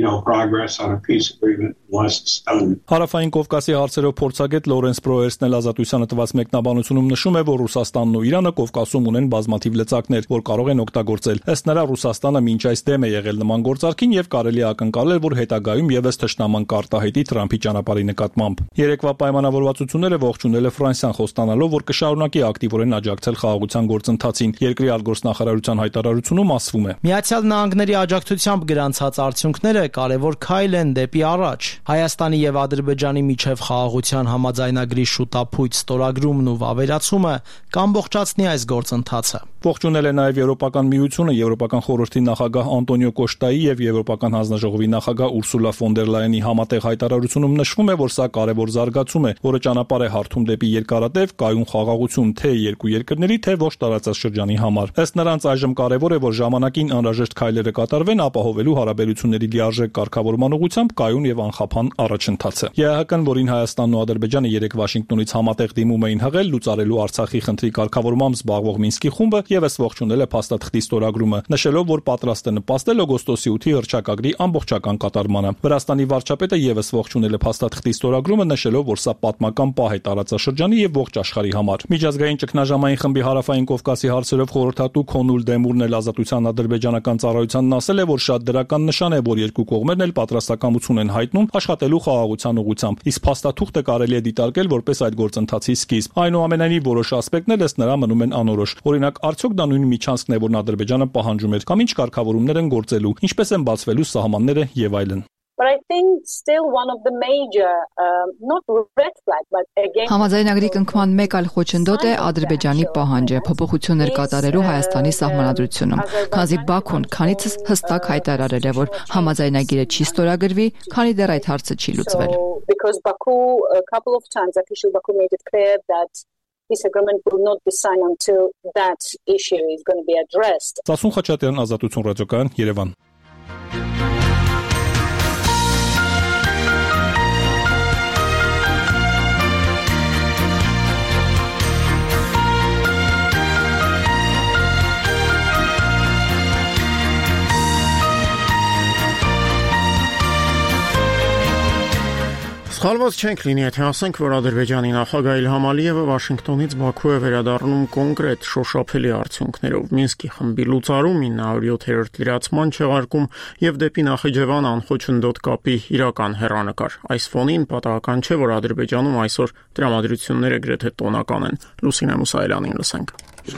Հարավային Կովկասի հարցերով փորձագետ Լորենս Պրոերսն էլ ազատությանը տված մեկնաբանությունում նշում է, որ Ռուսաստանն ու Իրանը Կովկասում ունեն բազմաթիվ լծակներ, որ կարող են օգտագործել։ Ըստ նրա Ռուսաստանը մինչ այս դեմ է եղել նման գործարքին եւ կարելի է ակնկալել, որ հետագայում եւս թշնաման կարտահայտի Թրամփի ճանապարհի նկատմամբ։ Երեկվա պայմանավորվածությունները ողջունել է Ֆրանսիան, խոստանալով, որ կշարունակի ակտիվորեն աջակցել խաղաղության գործընթացին։ Երկրի արտգործնախարարության հայտարարությունում ասվում է. Միացյալ Նահանգների աջակցությամբ գրանցած արդյունքները կարևոր քայլ են դեպի առաջ։ Հայաստանի եւ Ադրբեջանի միջև խաղաղության համաձայնագրի շուտափույթ ստորագրումն ու վավերացումը կամբողջացնի այս գործընթացը։ Ողջունել է նաև Եվրոպական միությունը, Եվրոպական խորհրդի նախագահ Անտոնիո Կոշտայի եւ Եվրոպական հանձնաժողովի նախագահ Ուրսուլա ֆոն դեր Լայենի համատեղ հայտարարությունում նշվում է, որ սա կարևոր զարգացում է, որը ճանապարհ է հարթում դեպի երկարատև կայուն խաղաղություն թե երկու երկրների, թե ոչ տարածաշրջանի համար։ Ըստ նրանց այժմ կարևոր է, որ ժամանակին անհրաժեշտ քայլերը կատարվեն ապահովելու հարաբերությունների լիարժեք կարգավորման ուղղությամբ կայուն եւ անխափան առաջընթացը։ ԵԱՀԿ-ն, որին Հայաստանն ու Ադրբեջանը 3 Վաշինգտոնից համատեղ դիմում էին հղել լուծարելու Արցախի խնդրի կարգավորմամբ զբաղվող Մինսկի խումբը, եւս ողջունել է փաստաթղթի ստորագրումը, նշելով, որ պատրաստ է նպաստել օգոստոսի 8-ի հռչակագրի ամբողջական կատարմանը։ Վրաստանի վարչապետը եւս ողջունել է փաստաթղթի ստորագրումը, նշելով, որ սա պատմական պահ է տարածաշրջանի եւ ողջ աշխարհի համար։ Միջազգային ճգնաժամային խմբի Հարավային Կովկասի հարցերով խորհրդատու Քոնուլ Դեմուրն էլ ազատության ադրբեջանական ծառայությանն ասել է, որ շատ դրական նշան է, որ երկու կողմերն էլ պատրաստակամություն են հայտնում աշխատելու խաղաղության ուղղությամբ, իսկ փաստաթուղթը կարելի է դիտարկել որպես այդ գործընթացի սկիզբ։ Այնուամենայնիվ որոշ ասպեկտներ ըստ նրա մնում են անորոշ։ Օրինակ, արդյոք դա նույն միջանցքն է, որն Ադրբեջանը պահանջում էր, կամ ինչ կարգավորումներ են գործելու, ինչպես են բացվելու սահմանները եւ այլն։ But I think still one of the major not red flag but again Համաձայնագրի կնքման մեկ այլ խոչընդոտ է Ադրբեջանի պահանջը փոփոխություններ կատարելու Հայաստանի սահմանադրությունում, քանզի Բաքուն քանիցս հստակ հայտարարել է, որ համաձայնագիրը չի ստորագրվի, քանի դեռ այդ հարցը չի լուծվել։ Because Baku a couple of times official Baku made it clear that this agreement will not be signed until that issue is going to be addressed. Ծասուն Խաչատրյան, Ազատություն ռադիոկայան, Երևան։ Սխալված չենք լինի, եթե ասենք, որ Ադրբեջանի նախագահ Իլհամ Ալիևը Վաշինգտոնից Բաքու է վերադառնում կոնկրետ շոշափելի արդյունքներով։ Մինսկի խմբի լուծարում 907-րդ լրացման չեղարկում եւ դեպի Նախիջևան անխոչնդոտ կապի իրական հեռանկար։ Այս ֆոնին պատահական չէ, որ Ադրբեջանում այսօր տրամադրությունները գրեթե տոնական են։ Լուսինե Մուսայելյանին լսենք։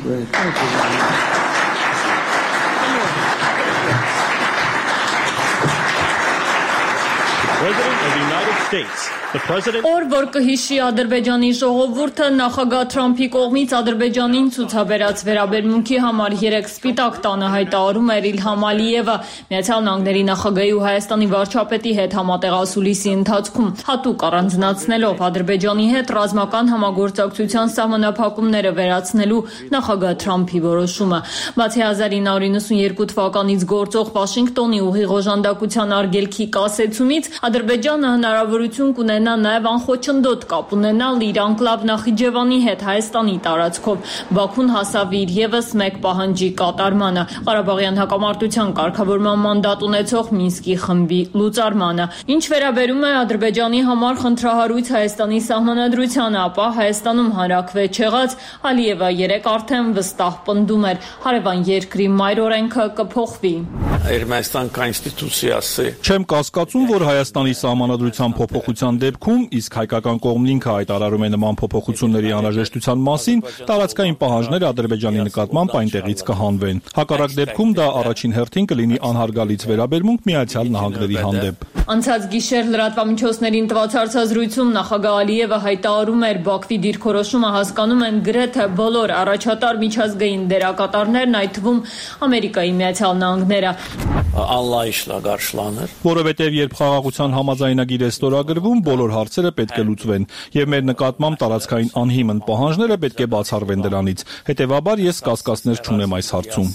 President of the United States. Օր որ կհիշի Ադրբեջանի ժողովուրդը նախագահ Թրամփի կողմից Ադրբեջանին ցուցաբերած վերաբերմունքի համար 3 սպիտակ տանը հայտարարում էր Իլհամ Ալիևը Միացյալ Նահանգների նախագահի ու Հայաստանի վարչապետի հետ համատեղասուլիսի ընթացքում հատուկ առանձնացնելով Ադրբեջանի հետ ռազմական համագործակցության սահմանափակումները վերացնելու նախագահ Թրամփի որոշումը։ Բացի 1992 թվականից գործող Վաշինգտոնի ուղիղ օժանդակության արգելքի կասեցումից Ադրբեջանը հնարավորություն կունենա նաև անխոչնդոտ կապ ունենալ իր անկլավ Նախիջևանի հետ Հայաստանի տարածքով։ Բաքուն հասավ իր եւս մեկ պահանջի կատարմանը՝ Ղարաբաղյան հակամարտության կարգավորման մանդատ ունեցող Մինսկի խմբի լուծարմանը։ Ինչ վերաբերում է Ադրբեջանի համար խնդրահարույց Հայաստանի սահմանադրությանը, ապա Հայաստանում հանրաքվե չեղած Ալիևը 3 արդեն վստահ պնդում էր՝ հարևան երկրի մայր օրենքը կփոխվի։ Ermənistan konstitusiyası Չեմ կասկածում, որ Հայաստանի սահմանադրության փոփոխության դեպքում, իսկ հայկական կողմն ինքը հայտարարում է նման փոփոխությունների անհրաժեշտության մասին, տարածքային պահանջները Ադրբեջանի նկատմամբ այնտեղից կհանվեն։ Հակառակ դեպքում դա առաջին հերթին կլինի անհարգալից վերաբերմունք Միացյալ Նահանգների հանդեպ։ Անցած գիշեր լրատվամիջոցներին տված հարցազրույցում նախագահ Ալիևը հայտարարում էր Բաքվի դիրքորոշումը հասկանում են գրեթե բոլոր առաջատար միջազգային դերակատարներն, այդ թվում Ամերիկայի Միացյալ Նահանգները։ Անլայշլա գարշլաներ։ Որովհետև երբ խաղաղության համաձայնագիր է ստորագրվում, բոլոր հարցերը պետք է լուծվեն, եւ մեր նկատմամբ տարածքային անհիմն պահանջները պետք է բացառվեն դրանից։ Հետևաբար ես կասկածներ չունեմ այս հարցում։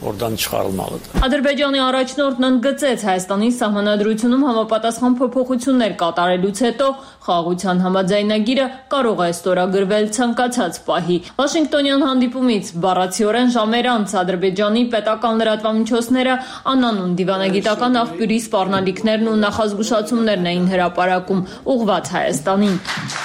Ադրբեջանի առաջնորդն ընդգծեց Հայաստանի սահմանադրությունում համապատասխան փոփոխություններ կատարելուց հետո խաղաղության համաձայնագիրը կարող է ստորագրվել ցանկացած պահի։ Վաշինգտոնյան հանդիպումից բառացիորեն ժամեր անց Ադրբեջանի պետական լրատվամիջոցները անանուն դիվանագիտական աղբյուրի սպառնալիքներն ու նախազգուշացումներն էին հրապարակում ուղղված Հայաստանին։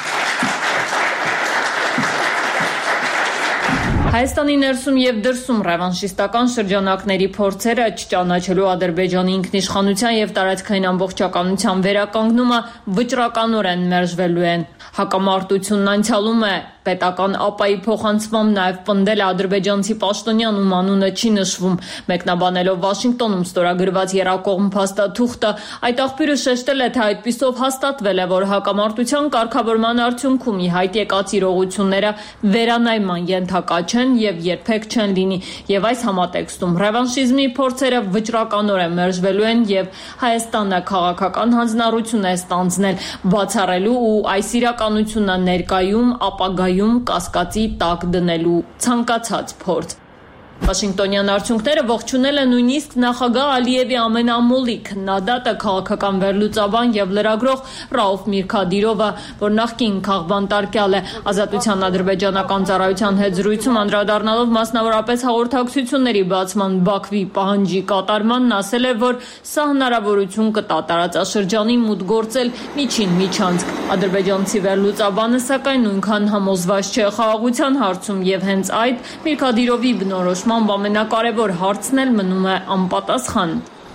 Հայաստանի ներսում եւ դրսում ռևանշիստական շրջանակների փորձերը չճանաչելու Ադրբեջանի ինքնիշխանության եւ տարածքային ամբողջականության վերականգնումը վճռականորեն մերժվելու են։ Հակամարտությունն անցյալում է պետական ԱՊԱ-ի փոխանցմամբ նաև պնդել է ադրբեջանցի պաշտոնյան, ում անունը չի նշվում։ Մեկնաբանելով Վաշինգտոնում ստորագրված եռակողմ փաստաթուղթը, այդ աղբյուրը շեշտել է, թե այդպիսով հաստատվել է, որ հակամարտության կարգավորման արդյունքում ի հայտ եկած իրողությունները վերանայման ենթակա չեն եւ երբեք չեն լինի, եւ այս համատեքստում ռևանշիզմի փորձերը վճռականորեն մերժվելու են եւ Հայաստանը քաղաքական հանձնառություն է ստանձնել բացառելու ու այս իրականությունը ներկայում ապագայում կասկածի տակ դնելու ցանկացած փորձ։ Վաշինգտոնյան արդյունքները ողջունել է նույնիսկ նախագահ Ալիևի ամենամոլի քննադատը քաղաքական վերլուծաբան եւ լրագրող Ռաուֆ Միրքադիրովը, որ նախկին քաղբանտարկյալ է ազատության ադրբեջանական ծառայության հետ զրույցում անդրադառնալով մասնավորապես հաղորդակցությունների բացման Բաքվի պահանջի կատարմանն ասել է, որ սա հնարավորություն կտա տարածաշրջանի մուտք գործել միջին միջանցք։ Ադրբեջանցի վերլուծաբանը սակայն նույնքան համոզված չէ խաղաղության հարցում եւ հենց այդ Միրքադիրովի բնորոշ ամենակարևոր հարցն էլ մնում է անպատասխան։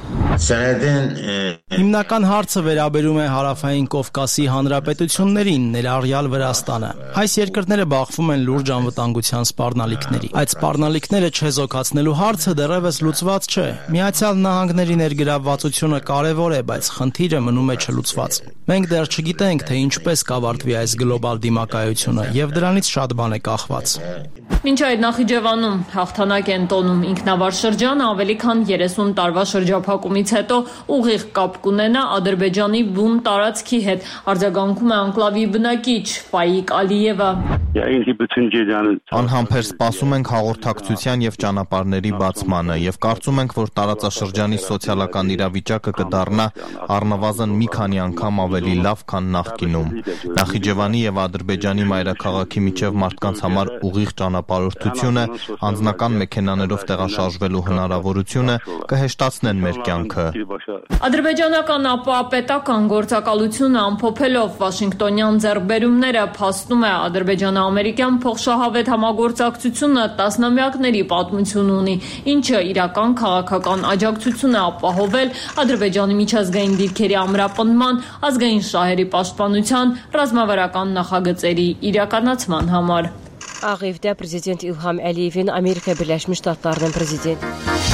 Հիմնական հարցը վերաբերում է Հարավային Կովկասի հանրապետություններին, ներառյալ Վրաստանը։ Այս երկրները բախվում են լուրջ անվտանգության սպառնալիքների։ Այդ սպառնալիքները չեզոքացնելու հարցը դեռևս լուծված չէ։ Միացյալ Նահանգների ներգրավվածությունը կարևոր է, բայց խնդիրը մնում է չլուծված։ Մենք դեռ չգիտենք, թե ինչպես կավարտվի այս գլոբալ դիմակայությունը, եւ դրանից շատ բան է կախված։ Մինչ այդ Նախիջևանում հաղթանակ են տոնում ինքնավար շրջանը ավելի քան 30 տարվա շրջափակումից հետո ուղիղ կապ կունենա Ադրբեջանի բուն տարածքի հետ, արձագանքում է անկլավի բնակիչ Ֆայիկ Ալիևը։ Անհամբեր սպասում ենք հաղորդակցության եւ ճանապարհների բացմանը եւ կարծում ենք, որ տարածաշրջանի սոցիալական իրավիճակը կդառնա առնվազն մի քանի անգամ ավելի լավ, քան նախկինում։ Նախիջևանի եւ Ադրբեջանի մայրաքաղաքի միջև մարդկանց համար ուղիղ ճանապարհորդությունը, անձնական մեքենաներով տեղաշարժվելու հնարավորությունը կհեշտացնեն մեր կյանքը։ Ադրբեջանական ապահովապետական գործակալությունը ամփոփելով Վաշինգտոնյան ձեռքբերումները փաստում է ադրբեջանա-ամերիկյան փոխշահավետ համագործակցությունը տասնամյակների պատմություն ունի, ինչը իրական քաղաքական աջակցություն է ապահովել Ադրբեջանի միջազգային դիրքերի ամրապնդման, ազգային շահերի պաշտպանության, ռազմավարական նախագծերի իրականացման համար։ Ağevdə prezident İlham Əliyevin Amerika Birləşmiş Ştatlarının prezidenti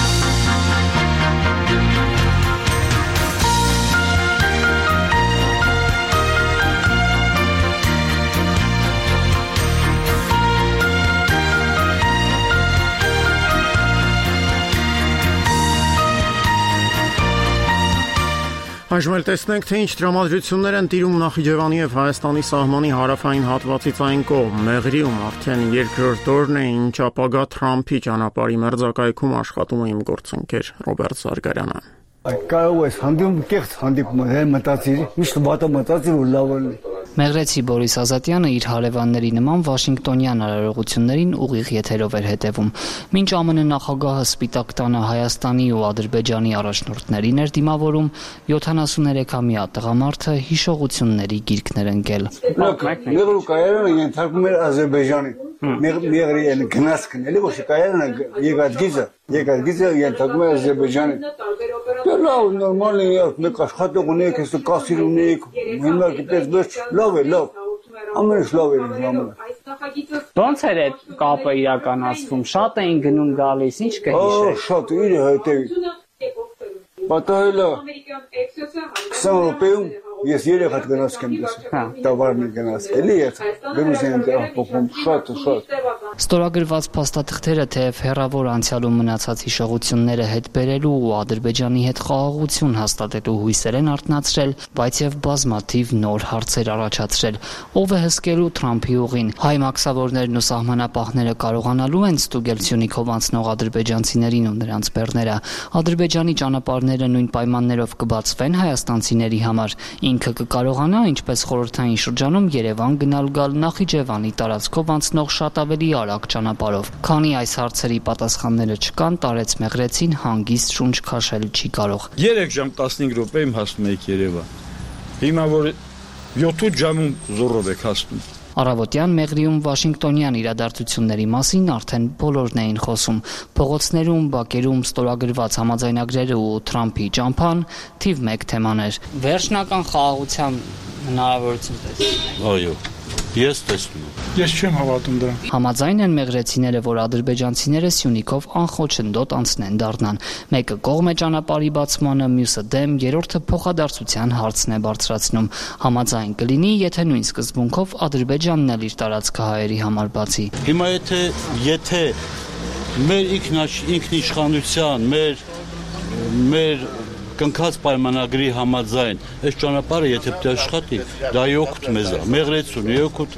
Այժմ էլ տեսնենք, թե ինչ տրամադրություններ են տիրում Նախիջևանի եւ Հայաստանի սահմանի հարավային հատվածից այն կողմ։ Մեղրիում արդեն երկրորդ օրն է, ինչ ապագա Թրամփի ճանապարհի մերձակայքում աշխատում է իմ գործընկեր Ռոբերտ Զարգարյանը։ Կարող է հանդիպում կեղծ հանդիպում է մտածիր, միշտ վատը մտածիր ու լավ է։ Մեղրեցի Բորիս Ազատյանը իր հարևանների նման Վաշինգտոնյան արարողություններին ուղիղ եթերով էր հետևում։ Մինչ ԱՄՆ նախագահը Սպիտակ տանը Հայաստանի ու Ադրբեջանի առաջնորդներին էր դիմավորում, 73-ամյա տղամարդը հիշողությունների գիրքներ ընկել։ Մեղրու կայարանը ենթարկում էր Ադրբեջանի։ Մեղրի են գնացքն էլի ոչ կայարանը եկածգիծը ենթարկում էր Ադրբեջանի։ Լավ, նորմալ է, մեկ աշխատող ունեք, ես կասիր ունեք, հիմա գիտես վերջ, լավ է, լավ։ Ամենից լավ է ժամանակ։ Ոնց էր այդ կապը իրականացվում։ Շատ էին գնում գալիս, ինչ կհիշեք։ Շատ իր հետևի։ Պատահելա 20 րոպեում ես 3 հատ գնացք եմ տեսել։ Տավարն գնացք էլի ես Բերուզիան տեղափոխում շատ։ Ստորագրված փաստաթղթերը թեև հերավոր անցյալում մնացած հիշողությունները հետ բերելու ու Ադրբեջանի հետ խաղաղություն հաստատելու հույսեր են արթնացրել, բայց եւ բազմաթիվ նոր հարցեր առաջացրել։ Ով է հսկելու Թրամփի ուղին։ Հայ մաքսավորներն ու սահմանապահները կարողանալու են ստուգել Սյունիքով անցնող ադրբեջանցիներին ու նրանց բեռները։ Ադրբեջանի ճանապարհները նույն պայմաններով կբացվեն հայաստանցիների համար։ Ինքը կկարողանա, ինչպես խորհրդային շրջանում Երևան գնալ-գալ Նախիջևանի տարածքով անցնող շատ ավելի արագ ճանապարհով։ Քանի այս հարցերի պատասխանները չկան, տարեց Մեղրեցին հանգիստ շունչ քաշել չի կարող։ 3 ժամ 15 րոպեում հասնում եք Երևան։ Հիմա որ 7 ժամում զորով եք հասնում։ Առավոտյան Մեղրիում Վաշինգտոնյան իրադարձությունների մասին արդեն բոլորն էին խոսում։ Փողոցներում, բակերում ստորագրված համաձայնագրերը ու Թրամփի ճամփան թիվ 1 թեմաներ։ Վերջնական խաղաղության հնարավորություն տեսնում։ Այո, ես տեսնում եմ։ Ես չեմ հավատում դրան։ Համաձայն են մեղրեցիները, որ ադրբեջանցիները Սյունիքով անխոչնդոտ անցնեն դառնան։ Մեկը կողմ է ճանապարհի բացմանը, մյուսը դեմ, երրորդը փոխադարձության հարցն է բարձրացնում։ Համաձայն կլինի, եթե նույն սկզբունքով Ադրբեջանն էլ իր տարածքը հայերի համար բացի։ Հիմա եթե մեր ինքնիշխանության, մեր կնքած պայմանագրի համաձայն այս ճանապարհը եթե պետք է աշխատի, դա օգուտ մեզ է, Մեղրեցուն, օգուտ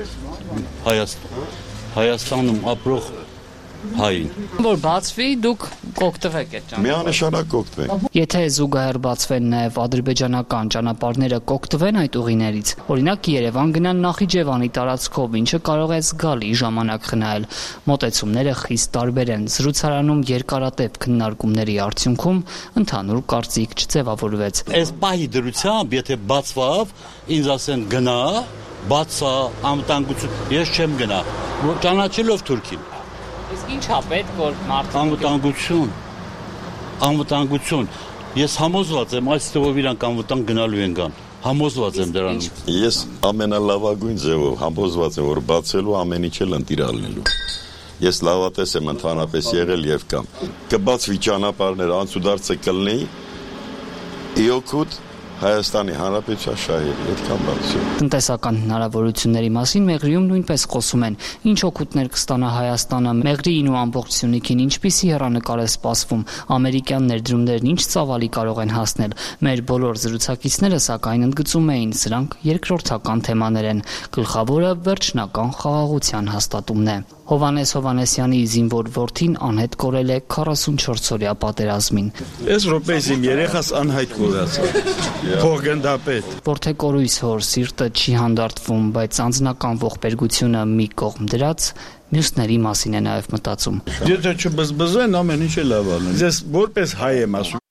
Հայաստանում ապրող հային։ Որ բացվի, դուք կօգտվեք այդ ճանապարհից։ Միանշանակ կօգտվենք։ Եթե զուգահեռ բացվեն նաև ադրբեջանական ճանապարհները կօգտվեն այդ ուղիներից, օրինակ Երևան գնան Նախիջևանի տարածքով, ինչը կարող է զգալի ժամանակ խնայել։ Մոտեցումները խիստ տարբեր են։ Զրուցարանում երկարատև քննարկումների արդյունքում ընդհանուր կարծիք չձևավորվեց։ Այս պահի դրությամբ, եթե բացվավ, ինձ ասեն գնա, բացա, անվտանգություն, ես չեմ գնա, ճանաչելով Թուրքին։ Իսկ ինչա պետք որ մարդիկ անվտանգություն Ես համոզված եմ այս թվով իրանք անվտանգ գնալու են կան։ Համոզված եմ դրանում։ Ես ամենալավագույն ձևով համոզված եմ, որ բացելու ամեն ինչ էլ ընտիրալնելու։ Ես լավատես եմ ընդհանրապես եղել եւ կամ։ Կբացվի ճանապարհներ, անցուդարձը կլինի իօքուտ Հայաստանի Հանրապետության շահերի, այդքան բաց է։ Տնտեսական հնարավորությունների մասին Մեղրիում նույնպես խոսում են։ Ինչ օգուտներ կստանա Հայաստանը Մեղրիին ու ամբողջությունիքին, ինչպիսի հեռանկար է սպասվում, ամերիկյան ներդրումներն ինչ ծավալի կարող են հասնել։ Մեր բոլոր զրուցակիցները սակայն ընդգծում էին, սրանք երկրորդական թեմաներ են։ Գլխավորը վերջնական խաղաղության հաստատումն է։ Հովանես Հովանեսյանի զինվոր որդին անհետ կորել է 44-օրյա պատերազմին։ Այս րոպեից իմ երեխաս անհայտ կորացավ։ Փոխգնդապետ։ Որթեկորույս հոր սիրտը չի հանդարտվում, բայց անձնական ողբերգությունը մի կողմ դրած մյուսների մասին է նաև մտածում։ Եթե չբզբզեն, ամեն ինչ է լավ ալն։ Ես որպես հայ եմ ասում։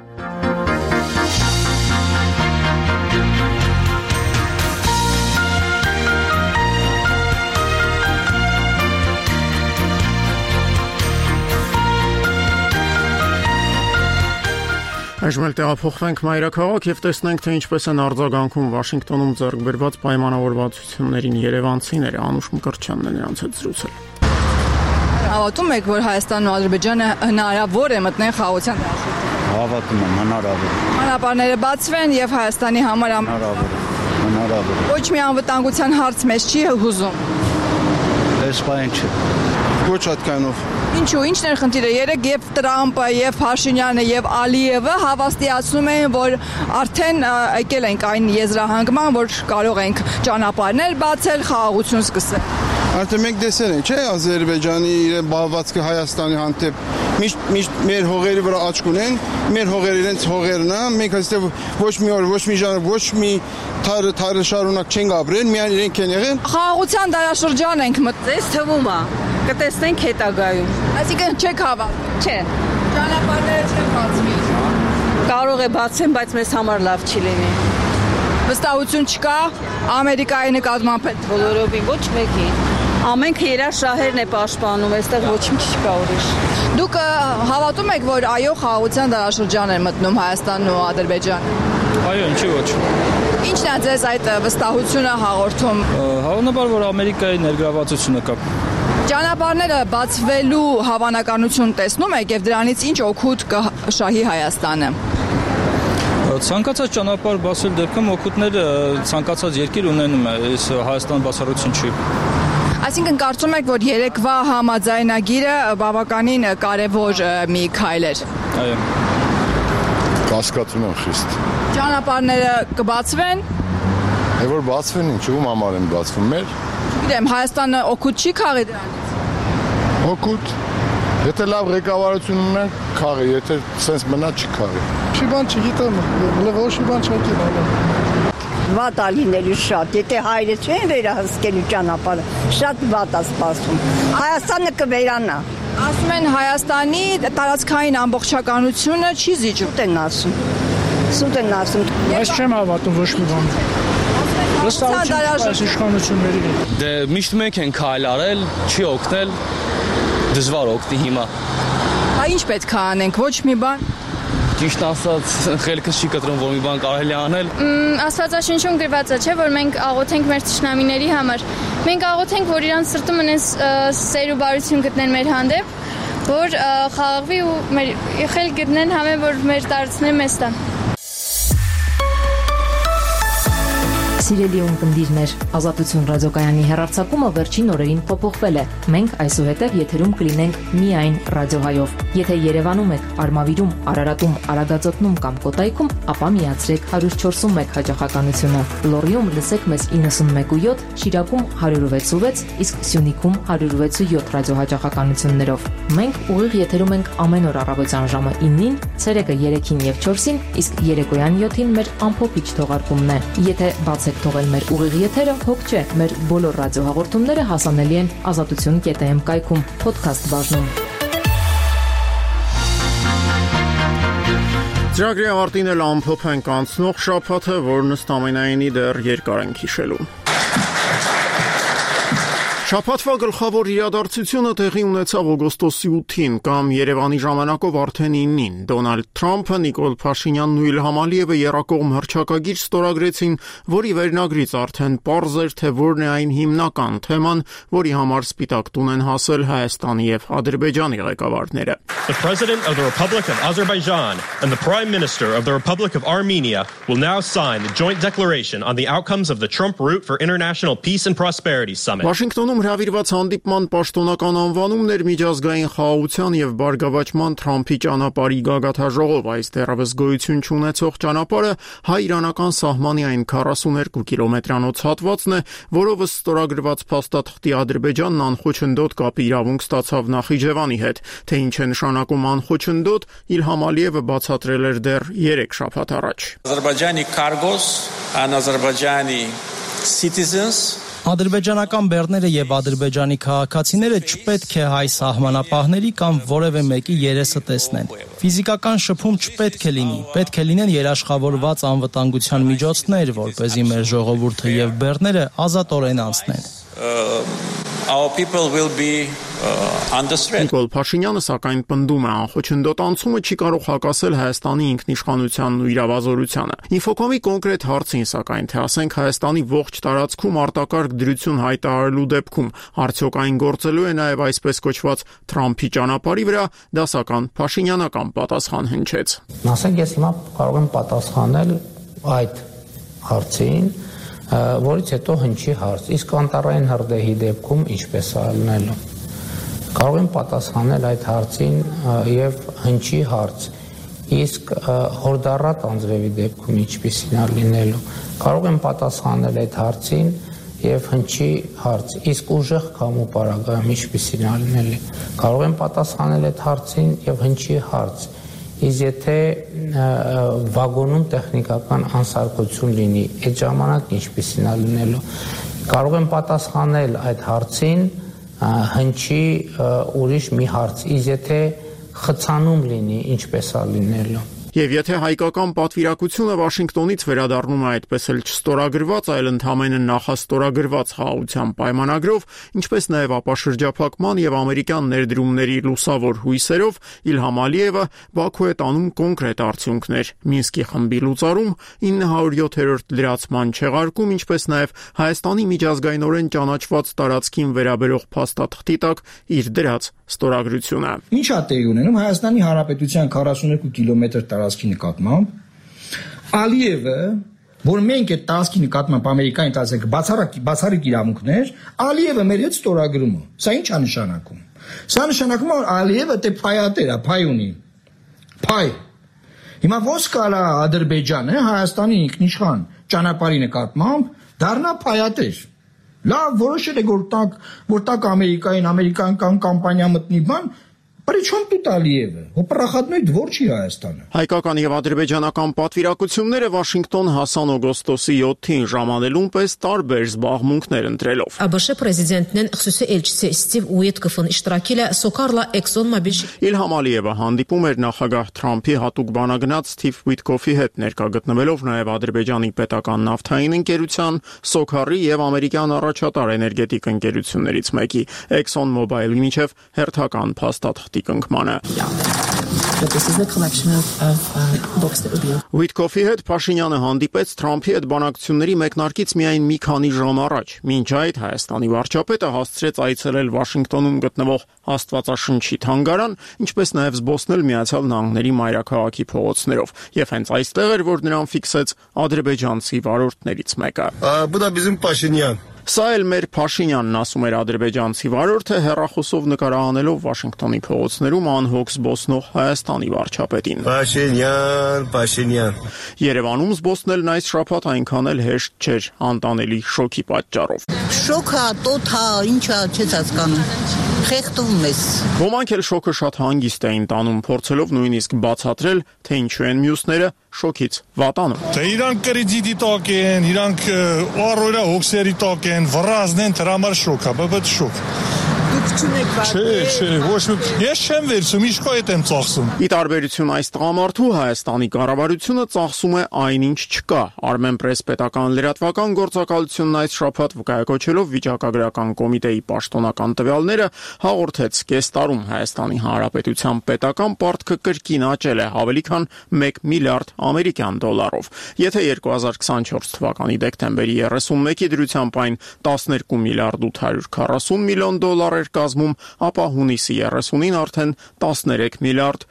Այժմ էլ տեղափոխվենք մայրաքաղաք եւ տեսնենք, թե ինչպես են արձագանքում Վաշինգտոնում ձեռք բերված պայմանավորվածություններին երևանցիները։ Անուշ Մկրտչյանն է նրանց հետ զրուցել։ Հավատում եք, որ Հայաստանն ու Ադրբեջանը հնարավոր է մտնեն խաղաղության դաշույնը։ Հավատում եմ, հնարավոր է։ Ճանապարհները բացվեն եւ Հայաստանի համար հնարավոր է։ Ոչ մի անվտանգության հարց մեզ չի հուզում։ Այս բան չէ։ Ոչ այդքանով։ Ինչու, ինչն է խնդիրը։ Երեք եւ Տրամպը, եւ Փաշինյանը, եւ Ալիևը հավաստիացնում են, որ արդեն եկել ենք այն եզրահանգման, որ կարող ենք ճանապարհներ բացել, խաղաղություն սկսել։ Արդեն մենք տեսել ենք, չէ՞, Ադրբեջանի իրեն բաղվածքը Հայաստանի հանդեպ միշտ մեր հողերի վրա աչք ունեն, մեր հողերը իրենց հողերն է, մենք այստեղ ոչ մի օր, ոչ մի ժամ, ոչ մի թարը շարունակ չենք ապրել, միայն իրենք են եղել։ Խաղաղության դարաշրջան ենք մտել, թվում է, կտեսնենք հետագայում։ Այսինքն չեք հավատում։ Չէ։ Ճանապարհները չեն բացվի։ Կարող է բացեն, բայց մեզ համար լավ չի լինի։ Վստահություն չկա Ամերիկայի նկատմամբ բոլորովին ոչ մեկի։ Ամենքը իրար շահերն է պաշտպանում, այստեղ ոչ մի չկա ուրիշ։ Դուք հավատում եք, որ այո, խաղաղության դարաշրջան են մտնում Հայաստանն ու Ադրբեջանը։ Այո, ինչի ոչ։ Ինչն է ձեզ այդ վստահությունը հաղորդում։ Հավանաբար, որ Ամերիկայի ներգրավվածությունը կա։ Ճանապարհները բացվելու հավանականություն տեսնում եք եւ դրանից ինչ օգուտ կշահի Հայաստանը։ Ցանկացած ճանապարհ բացել դեպքում օգուտները ցանկացած երկիր ունենում է, այս Հայաստան բացառություն չի։ Այսինքն կարծում եք, որ երեկվա համաձայնագիրը բավականին կարևոր մի քայլ էր։ Այո։ Կասկածում եմ խիստ։ Ճանապարհները կբացվեն։ Որ բացվեն, ինչու համար են բացվում մեր։ Գիտեմ, Հայաստանը օգուտ չի քաղի դրանից։ Օգուտ։ Եթե լավ ղեկավարություն ունենք, քաղի, եթե սենց մնա չի քաղի։ Չի բան չգիտեմ, ոչ մի բան չգիտեմ այլն։ Վատ է լինելու շատ, եթե հայրը չեն վերահսկելու ճանապարհը, շատ վատ է սպասում։ Հայաստանը կվերանա։ Ասում են Հայաստանի տարածքային ամբողջականությունը չի զիջում։ Սուտ են ասում։ Ես չեմ հավատում ոչ մի բան։ Վստահություն իշխանությունների հետ։ Դե միշտ մենք ենք քայլ արել, չի օգնել, դժվար օգնի հիմա։ Բա ինչ պետք է անենք, ոչ մի բան։ Ճիշտ ասած, խելքս չի կտրում, որ մի բան կարելի անել։ Աստվածաշնչում գրված է, չէ, որ մենք աղոթենք մեր թշնամիների համար։ Մենք աղոթենք, որ իրանց սրտում ունեն սեր ու բարություն գտնեն մեր հանդեպ, որ խաղաղվի ու մեր խելք գտնեն համեն, որ մեր տարածքները մեզ տան։ Սիրելի ունկնդիրներ, Ազատություն ռադիոկայանի հեռարձակումը վերջին օրերին փոփոխվել է։ Մենք այսուհետև եթերում կլինենք միայն ռադիոհայով։ Եթե Երևանում եք, Արմավիրում, Արարատում, Արագածոտնում կամ Կոտայքում, ապա միացրեք 104.1 հաճախականությունը։ Լոռիում լսեք մեզ 91.7, Շիրակում 106.6, իսկ Սյունիքում 106.7 ռադիոհաճախականություններով։ Մենք ուղիղ եթերում ենք ամեն օր առավոտյան ժամը 9-ին, ցերեկը 3-ին եւ 4-ին, իսկ երեկոյան 7-ին մեր ամփոփիչ թողարկումն է։ Եթե բացեք թողել մեր ուղիղ եթերը, հոգ չէ, մեր բոլոր ռադիոհաղորդումները հասանելի են azatutun.am կայքում, podcast բաժնում։ Ծրագրի ավարտին էլ ամփոփ ենք անցնող շաբաթը, որն ըստ ամենայնի դեռ երկար ենք հիշելու։ Շաբաթվա գլխավոր իրադարձությունը տեղի ունեցավ օգոստոսի 8-ին կամ Երևանի ժամանակով արդեն 9-ին։ Դոնալդ Թրամփը, Նիկոլ Փաշինյանն ու Իլհամ Ալիևը երակողմ հռչակագիր ստորագրեցին, որի վերնագրից արդեն պարզ էր, թե որն է այն հիմնական թեման, որի համար Սպիտակ տուն են հասել Հայաստանի եւ Ադրբեջանի ղեկավարները։ The President of the Republic of Azerbaijan and the Prime Minister of the Republic of Armenia will now sign the joint declaration on the outcomes of the Trump Route for International Peace and Prosperity Summit. Վաշինգտոնում հրավիրված հանդիպման պաշտոնական անվանումն էր միջազգային խաղաղության եւ բարգավաճման Թրամփի ճանապարհի գագաթաժողով։ Այս դեռևս գոյություն չունեցող ճանապարհը հայ-իրանական սահմանի այն 42 կիլոմետրանոց հատվածն է, որով ստորագրված փաստաթղթի Ադրբեջանն անխոչնդոտ կապի իրավունք ստացավ Նախիջևանի հետ։ Թե ինչ է նշանակում անխոչնդոտ, Իլհամ Ալիևը բացատրել էր դեռ 3 շաբաթ առաջ։ Azerbaijani cargos and Azerbaijani citizens Ադրբեջանական բեռները եւ ադրբեջանի քաղաքացիները չպետք է հայ սահմանապահների կամ որևէ մեկի երեսը տեսնեն։ Ֆիզիկական շփում չպետք է լինի, պետք է լինեն երաշխավորված անվտանգության միջոցներ, որպեսզի մեր ժողովուրդը եւ բեռները ազատորեն անցնեն։ Our people will be under threat. Նիկոլ Փաշինյանը սակայն պնդում է, անխոչնդոտ անցումը չի կարող հակասել Հայաստանի ինքնիշխանությանն ու իրավազորությանը։ Ինֆոկոմի կոնկրետ հարցին սակայն, թե ասենք Հայաստանի ողջ տարածքում արտակարգ դրություն հայտարարելու դեպքում արդյոք այն գործելու է նաև այսպես կոչված Թրամփի ճանապարհի վրա, դասական Փաշինյանական պատասխան հնչեց։ Ասենք ես հիմա կարող եմ պատասխանել այդ հարցին, որից հետո հնչի հարց, իսկ անտառային հրդեհի դեպքում ինչպես է լինելու։ Կարող եմ պատասխանել այդ հարցին եւ հնչի հարց, իսկ հորդառատ անձրևի դեպքում ինչպեսին է լինելու։ Կարող եմ պատասխանել այդ հարցին եւ հնչի հարց, իսկ ուժեղ քամու պարագայում ինչպեսին է լինելու։ Կարող եմ պատասխանել այդ հարցին եւ հնչի հարց, իսկ եթե վագոնում տեխնիկական անսարքություն լինի, այդ ժամանակ ինչպեսին է լինելու։ Կարող եմ պատասխանել այդ հարցին, հնչի ուրիշ մի հարց, իսկ եթե խցանում լինի, ինչպես է լինելու։ Եվ եթե հայկական պատվիրակությունը Վաշինգտոնից վերադառնում է այդպես էլ չստորագրված, այլ ընդհանրապես նախաստորագրված խաղաղության պայմանագրով, ինչպես նաև ապաշրջափակման եւ ամերիկյան ներդրումների լուսավոր հույսերով, Իլհամ Ալիևը Բաքու է տանում կոնկրետ արդյունքներ՝ Մինսկի խմբի լուծարում, 907-րդ լրացման չեղարկում, ինչպես նաև Հայաստանի միջազգայինորեն ճանաչված տարածքին վերաբերող փաստաթղթի տակ իր դրած ստորագրությունը։ Ինչ է տեղի ունենում Հայաստանի Հանրապետության 42 կիլոմետր տարածքի նկատմամբ Ալիևը, որ մենք այդ տարածքի նկատմամբ ամերիկային տարածք բացառիկ իրավունքներ, Ալիևը մեր հետ ստորագրում է։ Սա ինչ է նշանակում։ Սա նշանակում է, որ Ալիևը դե փայատեր է, փայ ունի։ Փայ։ Հիմա ոնց կարա Ադրբեջանը Հայաստանի ինքնիշխան ճանապարհի նկատմամբ դառնա փայատեր։ Լավ, որոշել է որ տակ ամերիկական կամպանիա մտնի բան, Причем тут Ալիևը, ու պրախատնոյ դվոր չի Հայաստանը։ Հայկական եւ ադրբեջանական պատվիրակությունները Վաշինգտոն հասան օգոստոսի 7-ին ժամանելուն պես տարբեր զբաղմունքներ ընտրելով։ ԱԲՇ պրեզիդենտն խսուսի Էլչիսի Սթիվ Ուիտկոֆն իշտրակիլը Սոկարլա Exxon-Mobil Իլհամ Ալիևը հանդիպում էր նախագահ Թրամփի հատուկ բանագնաց Սթիվ Ուիտկոֆի հետ, ներկա գտնվելով նաեւ Ադրբեջանի պետական նավթային ընկերության, Սոկարի եւ ամերիկյան առաջատար էներգետիկ ընկերություններից մեկի ExxonMobil-ի միջև հերթական փաստաթղթի կնքմանը։ Ուիտկոֆի հետ Փաշինյանը հանդիպեց Թրամփի հետ բանակցությունների մեկնարկից միայն մի քանի ժամ առաջ։ Մինչ այդ Հայաստանի վարչապետը հասցրեց այցելել Վաշինգտոնում գտնվող Աստվածաշնչի թանգարան, ինչպես նաև զբոսնել Միացյալ Նահանգների մայրաքաղաքի փողոցներով։ Եվ հենց այստեղ էր, որ նրան ֆիքսեց ադրբեջանցի վարորդներից մեկը։ Սա էլ մեր Փաշինյանն, ասում էր ադրբեջանցի վարորդը, հեռախոսով նկարահանելով Վաշինգտոնի փողոցներում անհոգ զբոսնող Հայաստանի վարչապետին։ Փաշինյան։ Երևանում զբոսնելն այս շաբաթ այնքան էլ հեշտ չէր, անտանելի շոկի պատճառով։ Շոկա, տոթա, ինչա, չես հասկանում։ Խեղդվում ես։ Ոմանք էլ շոկը շատ հանգիստ էին տանում, փորձելով նույնիսկ բացատրել, թե ինչու են մյուսները շոկից վատանում։ Թե իրանք կրեդիտի տակ են, իրանք առօրյա հոգսերի տակ են, վրազն են, դրա համար շոկ է, բայց շոկ։ չունեք վարել։ Չէ, ոչ մի ես չեմ վերցում, ինչքա հետ եմ ծախսում։ Ի տարբերություն այս տղամարդու Հայաստանի կառավարությունը ծախսում է այնինչ չկա։ Armenpress պետական լրատվական գործակալությունն այս շաբաթ վկայակոչելով վիճակագրական կոմիտեի պաշտոնական տվյալները հաղորդեց կես տարում Հայաստանի Հանրապետության պետական պարտքը կրկին աճել է ավելի քան 1 միլիարդ ամերիկյան դոլարով։ Եթե 2024 թվականի դեկտեմբերի 31-ի դրությամբ այն 12 միլիարդ 840 միլիոն դոլար էր կազմում, ապա հունիսի 30-ին արդեն 13 միլիարդ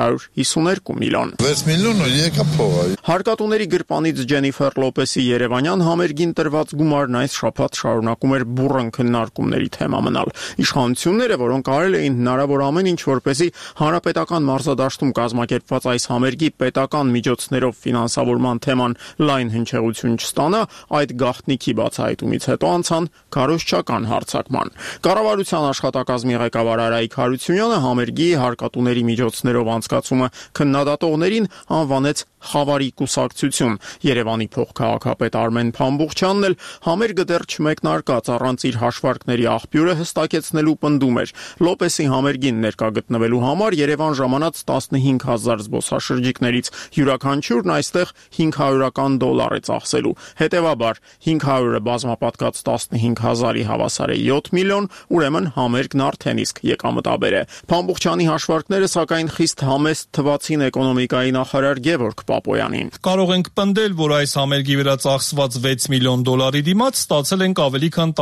852 միլիոն։ 6 միլիոն եկա փողը։ Հարկատուների գրպանից Ջենիֆեր Լոպեսի Երևանյան համերգին տրված գումարն այս շաբաթ շարունակում էր բուռն քննարկումների թեմա մնալ։ Իշխանությունները, որոնք արել էին հնարավոր ամեն ինչ, որպեսզի հանրապետական մարզադաշտում կազմակերպված այս համերգի պետական միջոցներով ֆինանսավորման թեման լայն հնչեղություն չստանա, այդ գաղտնիքի բացահայտումից հետո անցան քարոզչական հարձակման։ Կառավարության աշխատակազմի ղեկավար Արայիկ Հարությունյանը համերգի հարկատուների միջոցներով անցկացումը քննադատողներին անվանեց խավարի կուսակցություն։ Երևանի փոխքաղաքապետ Արմեն Փամբուխչյանն էլ համերգը դեռ չմեկնարկած առանց իր հաշվարկների աղբյուրը հստակեցնելու պնդում էր։ Լոպեսի համերգին ներկա գտնվելու համար Երևան ժամանած 15000 զբոսաշրջիկներից յուրաքանչյուրն այստեղ 500-ական դոլար է ծախսելու։ Հետևաբար 500-ը բազմապատկած 15000-ի հավասար է 7 միլիոն, ուրեմն համերգն արդեն իսկ եկամտաբեր է։ Փամբուխչյանի հաշվարկները սակայն խիստ համեստ թվացին էկոնոմիկայի նախարար Գևորգ Պապոյանին։ Կարող ենք պնդել, որ այս համերգի վրա ծախսված 6 միլիոն դոլարի դիմաց ստացել ենք ավելի քան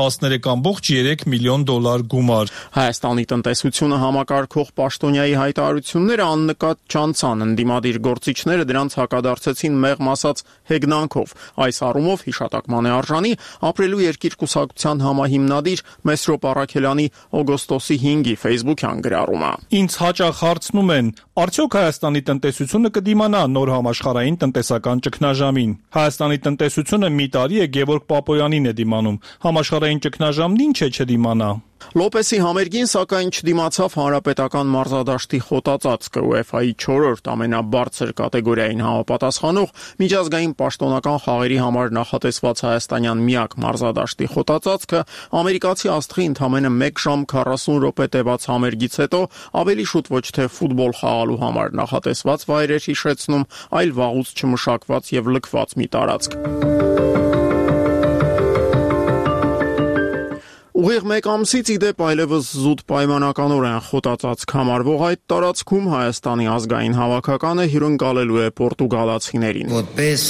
13.3 միլիոն դոլար գումար։ Հայաստանի տնտեսությունը համակարգող պաշտոնյայի հայտարարությունները աննկատ չանցան, ընդդիմադիր գործիչները դրանց հակադարձեցին մեղմ ասած հեգնանքով։ Այս առումով հիշատակման է արժանի ապրելու երկիր կուսակցության համահիմնադիր Մեսրոպ Առաքելյանի օգոստոսի 5-ի Facebook-յան գրառումը։ Ինձ հաճախ հարցնում են, արդյոք Հայաստանի տնտեսությունը կդիմանա նոր համաշխարհային տնտեսական ճգնաժամին։ Հայաստանի տնտեսությունը մի տարի է Գևորգ Պապոյանին է դիմանում։ Համաշխարհային ճգնաժամն ինչ է չդիմանա։ Լոպեսի համերգին սակայն չդիմացավ հանրապետական մարզադաշտի խոտածածկը UEFA-ի 4-րդ ամենաբարձր կատեգորիային համապատասխանող միջազգային պաշտոնական խաղերի համար նախատեսված հայաստանյան միակ մարզադաշտի խոտածածկը ամերիկացի աստղի ընդամենը 1 ժամ 40 րոպե տևած համերգից հետո ավելի շուտ ոչ թե ֆուտբոլ խաղալու համար նախատեսված վայր էր հիշեցնում, այլ վաղուց չմշակված եւ լքված մի տարածք։ Ուղիղ մեկ ամսից ի դեպ այլևս զուտ պայմանականորեն խոտածածկ համարվող այդ տարածքում Հայաստանի ազգային հավաքականը հյուրընկալելու է պորտուգալացիներին։ Որպես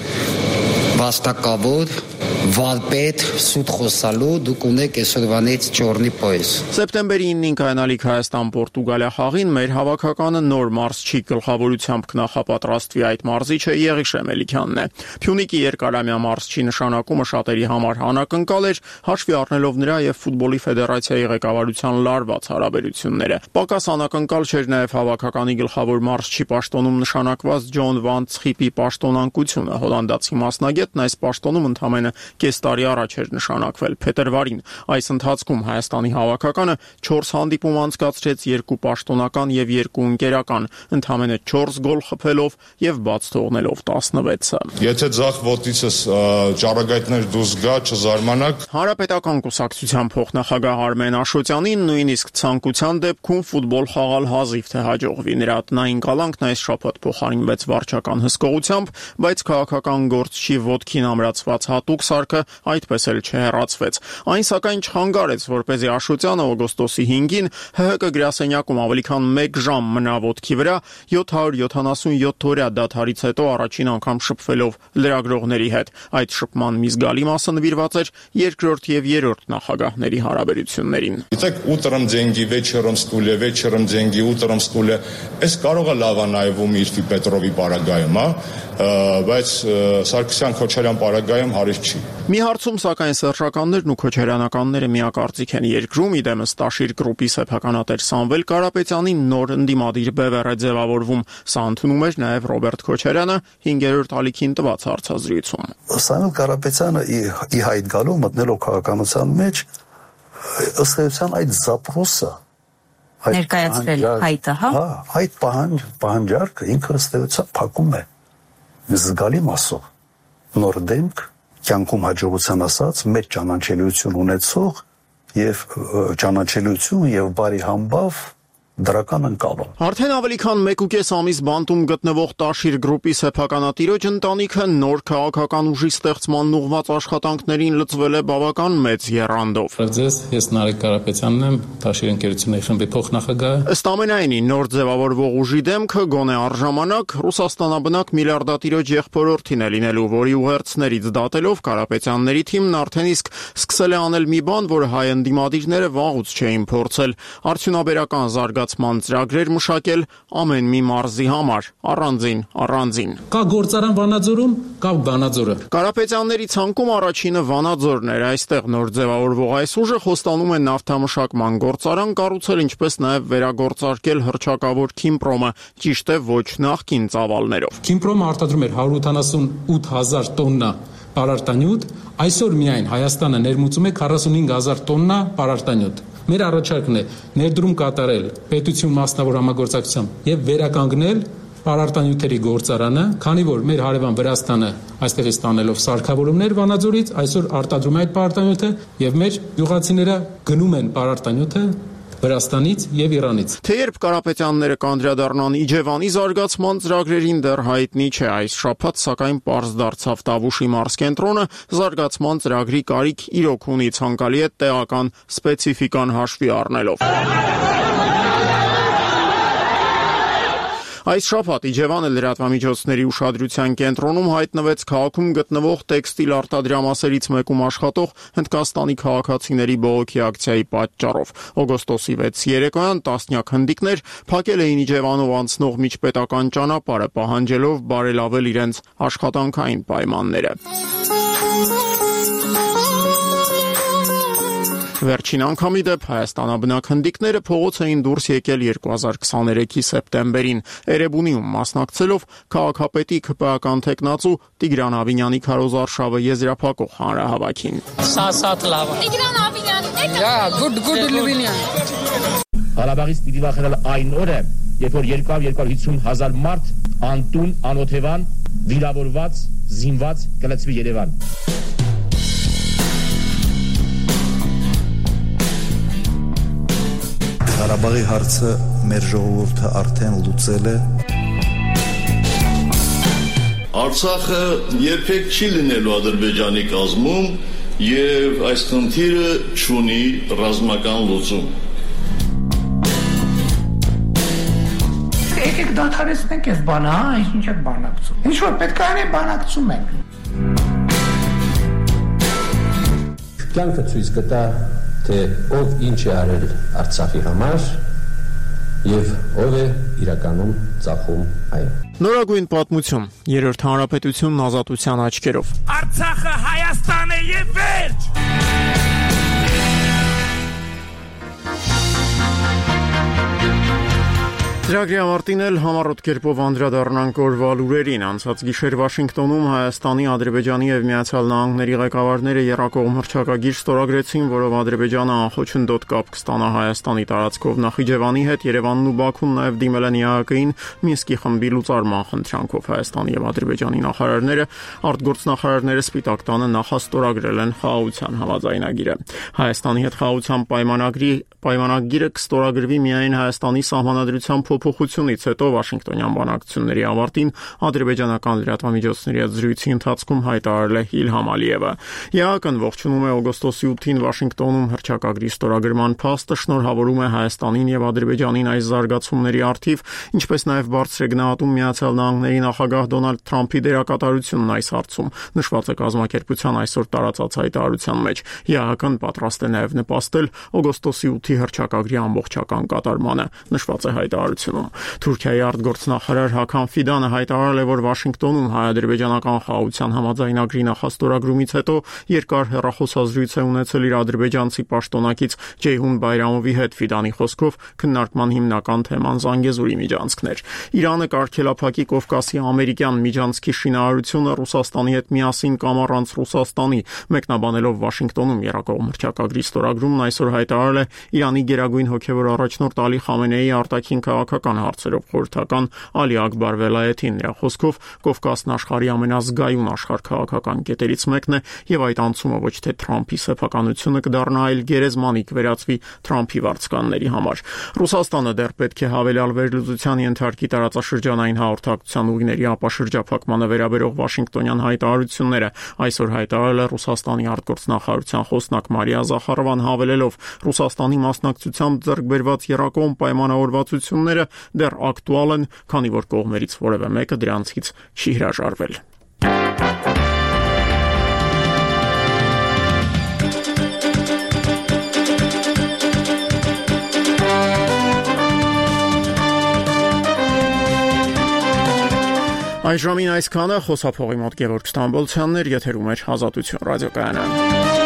վաստակավոր վարպետ սուտ խոսալու դուք ունեք այսօրվանից ճորնի պոյս։ Սեպտեմբերի 9-ին կայանալիք Հայաստան-Պորտուգալիա խաղին մեր հավաքականը նոր մարզչի գլխավորությամբ կնախապատրաստվի այդ մարզիչը Եղիշե Մելիքյանն է։ Փյունիկի երկարամյա մարզչի նշանակումը շատերի համար անակնկալ էր, հաշվի առնելով նրա եւ ֆուտբոլի ֆեդերացիայի ղեկավարության լարված հարաբերությունները։ Պակաս անակնկալ չէր նաեւ հավաքականի գլխավոր մարզչի պաշտոնում նշանակված Ջոն Վան Ցխիպի պաշտոնանկությունը։ Հոլանդացի մասնագետն այս պաշտոնում ընդամենը կես տարի առաջ էր նշանակվել փետրվարին։ Այս ընթացքում Հայաստանի հավաքականը 4 հանդիպում անցկացրեց, 2 պաշտոնական եւ 2 ընկերական, ընդամենը 4 գոլ խփելով եւ բաց թողնելով 16-ը։ Եթե ձախ ոտիցս ճառագայթներ դուրս գա, չզարմանաք։ Հանրապետական կուսակցության փոխնախագահ Արմեն Աշոտյանին նույնիսկ ցանկության դեպքում ֆուտբոլ խաղալ հազիվ թե հաջողվի։ Նրա տնային կալանքն այս շաբաթ փոխարինվեց վարչական հսկողությամբ, բայց քաղաքական գործչի ոտքին ամրացված հատուկ սարքը այդպես էլ չհեռացվեց։ Այն սակայն չխանգարեց, որպեսզի Աշոտյանը օգոստոսի 5-ին ՀՀԿ գրասենյակում ավելի քան 1 ժամ մնա ոտքի վրա 777 օրյա դադարից հետո առաջին անգամ շփվելով լրագրողների հետ։ Այդ շփման մի զգալի մասը նվիրված էր երկրորդ եւ երրորդ նախագահների հարաբերություններին։ Գիտեք, ուտրում деньги, вечером стулья, вечером деньги, утром стулья։ Այս կարող է լավա նայվում Իրֆի Պետրովի պարագայում, բայց Սարգսյան Քոչարյան պարագայում հարիր չի։ Մի հարցում սակայն սերժականներն ու քոչարյանականները միակարծիք են երկրում, իդեմս Տաշիր գրուպի սեփականատեր Սամվել Կարապետյանին նոր ընդդիմադիր բևեռ է ձևավորվում։ Սա ընդունում էր նաև Ռոբերտ Քոչարյանը 5-րդ ալիքին տված հարցազրույցում։ Սամվել Կարապետյանը ի հայտ գալու մտնելով քաղաքականության մեջ ըստ էության այդ զապրոսը ներկայացրել հայտը, հա։ Այդ պահանջարկը ինքը ըստ էության փակում է զգալի մասով նոր դեմք կյանքում հաջողության ասած մեծ ճանաչելիություն ունեցող եւ ճանաչելիություն եւ բարի համբավ դրական ընկալը։ Արդեն ավելի քան 1.5 ամիս բանտում գտնվող Տաշիր գրուպի սեփականատիրոջ ընտանիքը նոր քաղաքական ուժի ստեղծման ուղղված աշխատանքներին լծվել է բավական մեծ եռանդով։ Ձեզ ես Նարեկ Կարապետյանն եմ, Տաշիր ընկերությունների խմբի փոխնախագահ։ Ըստ ամենայնի նոր ձևավորվող ուժի դեմքը գոնե առժամանակ Ռուսաստանաբնակ միլիարդատիրոջ եղբորորդին է լինելու, որի ուղերձներից դատելով Կարապետյանների թիմն արդեն իսկ սկսել է անել մի բան, որը հայ ընդդիմադիրները վաղուց չէին փորձել՝ արդյունաբերական զարգացման ծրագրեր մշակել ամեն մի մարզի համար, առանձին։ Կա գործարան Վանաձորում, կա Վանաձորը։ Կարապետյանների ցանկում առաջինը Վանաձորն էր, այստեղ նոր ձևավորվող այս ուժը խոստանում է նավթամշակման գործարան կառուցել, ինչպես նաև վերագործարկել հռչակավոր Քիմպրոմը, ճիշտ է ոչ նախկին ծավալներով։ Քիմպրոմը արտադրում էր 178,000 տոննա պարարտանյութ, այսօր միայն Հայաստանը ներմուծում է 45,000 տոննա պարարտանյութ։ Մեր առաջարկն է ներդրում կատարել պետություն մասնավոր համագործակցությամբ եւ վերականգնել պարարտանյութերի գործարանը, քանի որ մեր հարևան Վրաստանը այստեղից տանելով սարքավորումներ Վանաձորից այսօր արտադրում է այդ պարարտանյութը եւ մեր յուղացիները գնում են պարարտանյութը Վրաստանից եւ Իրանից։ Թե երբ Կարապետյանները կանդրադառնան Իջևանի զարգացման ծրագրերին դեռ հայտնի չէ, այս շաբաթ սակայն պարզ դարձավ Տավուշի մարզկենտրոնը զարգացման ծրագրի կարիք իրոք ունի, ցանկալի է տեղական սպეციფიკան հաշվի առնելով։ Այս շաբաթ Իջևանը լրատվամիջոցների ուշադրության կենտրոնում հայտնվեց քաղաքում գտնվող տեքստիլ արտադրամասերից մեկում աշխատող Հնդկաստանի քաղաքացիների բողոքի ակցիայի պատճառով։ Օգոստոսի 6 երեկոյան տասնյակ հնդիկներ փակել էին Իջևանով անցնող միջպետական ճանապարհը, պահանջելով բարելավել իրենց աշխատանքային պայմանները։ Վերջին անգամի դեպ Հայաստանաբնակ հնդիկները փողոց էին դուրս եկել 2023-ի սեպտեմբերին Էրեբունիում մասնակցելով քաղաքապետի ԿՊԱ-ական տեխնացու Տիգրան Ավինյանի քարոզարշավը եզրափակող հանրահավաքին։ Սասատ լավ։ Տիգրան Ավինյանի good Լուվինյան։ Ղարաբաղից պիտի վախենալ այն օրը, երբ որ 250,000 մարդ անտուն, անօթևան, վիրավորված, զինված կլցվի Երևան։ Ղարաբաղի հարցը մեր ժողովուրդը արդեն լուծել է։ Արցախը երբեք չի լինելու Ադրբեջանի կազմում եւ այս խնդիրը չունի ռազմական լուծում։ Եկեք դադարեցնենք այս բանը, հա, ինչ եք բանակցում։ Ինչ որ պետք է անենք, բանակցում ենք։ Կյանքը ցույց կտա, թե ով ինչ է արել Արցախի համար եւ ով է իրականում ծախում այն։ Նորագույն պատմություն, Երրորդ հանրապետությունն ազատության աչքերով։ Արցախը Հայաստան է եւ վերջ։ Ծրագրի ավարտին էլ համառոտ կերպով անդրադառնանք օրվա լուրերին։ Անցած գիշեր Վաշինգտոնում Հայաստանի, Ադրբեջանի եւ Միացյալ Նահանգների ղեկավարները եռակողմ հռչակագիր ստորագրեցին, որով Ադրբեջանը անխոչնդոտ կապ կստանա Հայաստանի տարածքով Նախիջևանի հետ։ Երևանն ու Բաքուն նաեւ դիմել են ԵԱՀԿ-ին Մինսկի խմբի լուծարման խնդրանքով։ Հայաստանի եւ Ադրբեջանի նախարարները, արտգործնախարարները Սպիտակ տանը նախաստորագրել են խաղաղության համաձայնագիրը։ Հայաստանի հետ խաղաղության պայմանագիրը կստորագրվի միայն Հայաստանի սահմանադրության փոփոխությունից հետո Վաշինգտոնյան բանակցությունների ավարտին ադրբեջանական լրատվամիջոցների հետ զրույցի ընթացքում հայտարարել է Իլհամ Ալիևը։ ԵԱՀԿ-ն ողջունում է օգոստոսի 8-ին Վաշինգտոնում հռչակագրի ստորագրման փաստը, շնորհավորում է Հայաստանին եւ Ադրբեջանին այս զարգացումների առթիվ, ինչպես նաեւ բարձր է գնահատում Միացյալ Նահանգների նախագահ Դոնալդ Թրամփի դերակատարությունն այս հարցում, նշված է կազմակերպության այսօր տարածած հայտարարության մեջ։ ԵԱՀԿ-ն պատրաստ է նաեւ նպաստել օգոստոսի 8-ի հռչակագրի ամբողջական կատարմանը, նշված է հայտարարությունում։ Թուրքիայի արտգործնախարար Հական Ֆիդանը հայտարարել է, որ Վաշինգտոնում հայ-ադրբեջանական խաղաղության համաձայնագրի նախաստորագրումից հետո երկար հեռախոսազրույց է ունեցել իր ադրբեջանցի պաշտոնակից Ջեյհուն Բայրամովի հետ։ Ֆիդանի խոսքով քննարկման հիմնական թեման Զանգեզուրի միջանցքն էր։ Իրանը կարգելափակի Կովկասի ամերիկյան միջանցքի շինարարությունը Ռուսաստանի հետ միասին կամ առանց Ռուսաստանի։ Մեկնաբանելով Վաշինգտոնում եռակողմ հռչակագրի ստորագրումն այսօր հայտարարել է Իրանի գերագույն հոգևոր առաջնորդ Ալի Խամենեի արտաքին քաղաքական հարցերով խորհրդական Ալի Ակբար Վելայեթին նրա խոսքով Կովկասն աշխարհի ամենազգայուն աշխարհքաղաքական կետերից մեկն է եւ այդ անցումը ոչ թե Թրամփի սեփականությունը կդառնա, այլ գերեզմանիկ վերածվի Թրամփի վարձկանների համար։ Ռուսաստանը դեռ պետք է հավելյալ վերլուծության ենթարկի տարածաշրջանային հաղորդակցության ուղիների ապաշրջափակմանը վերաբերող Վաշինգտոնյան հայտարարությունները։ Այսօր հայտարարել է Ռուսաստանի արտգործնախարարության խոսնակ Մարիա Զախարովան, հավելելով Ռուսաստանի մասնակցությամբ ձեռք բերված եռակողմ պայմանավորվածությունները դեռ ակտուալ են, քանի որ կողմերից որևէ մեկը դրանցից չի հրաժարվել։ Այս ժամին այսքանը, խոսափողի մոտ Գևորգ Ստամբոլցյանն էր, եթերում էր Ազատություն ռադիոկայանը։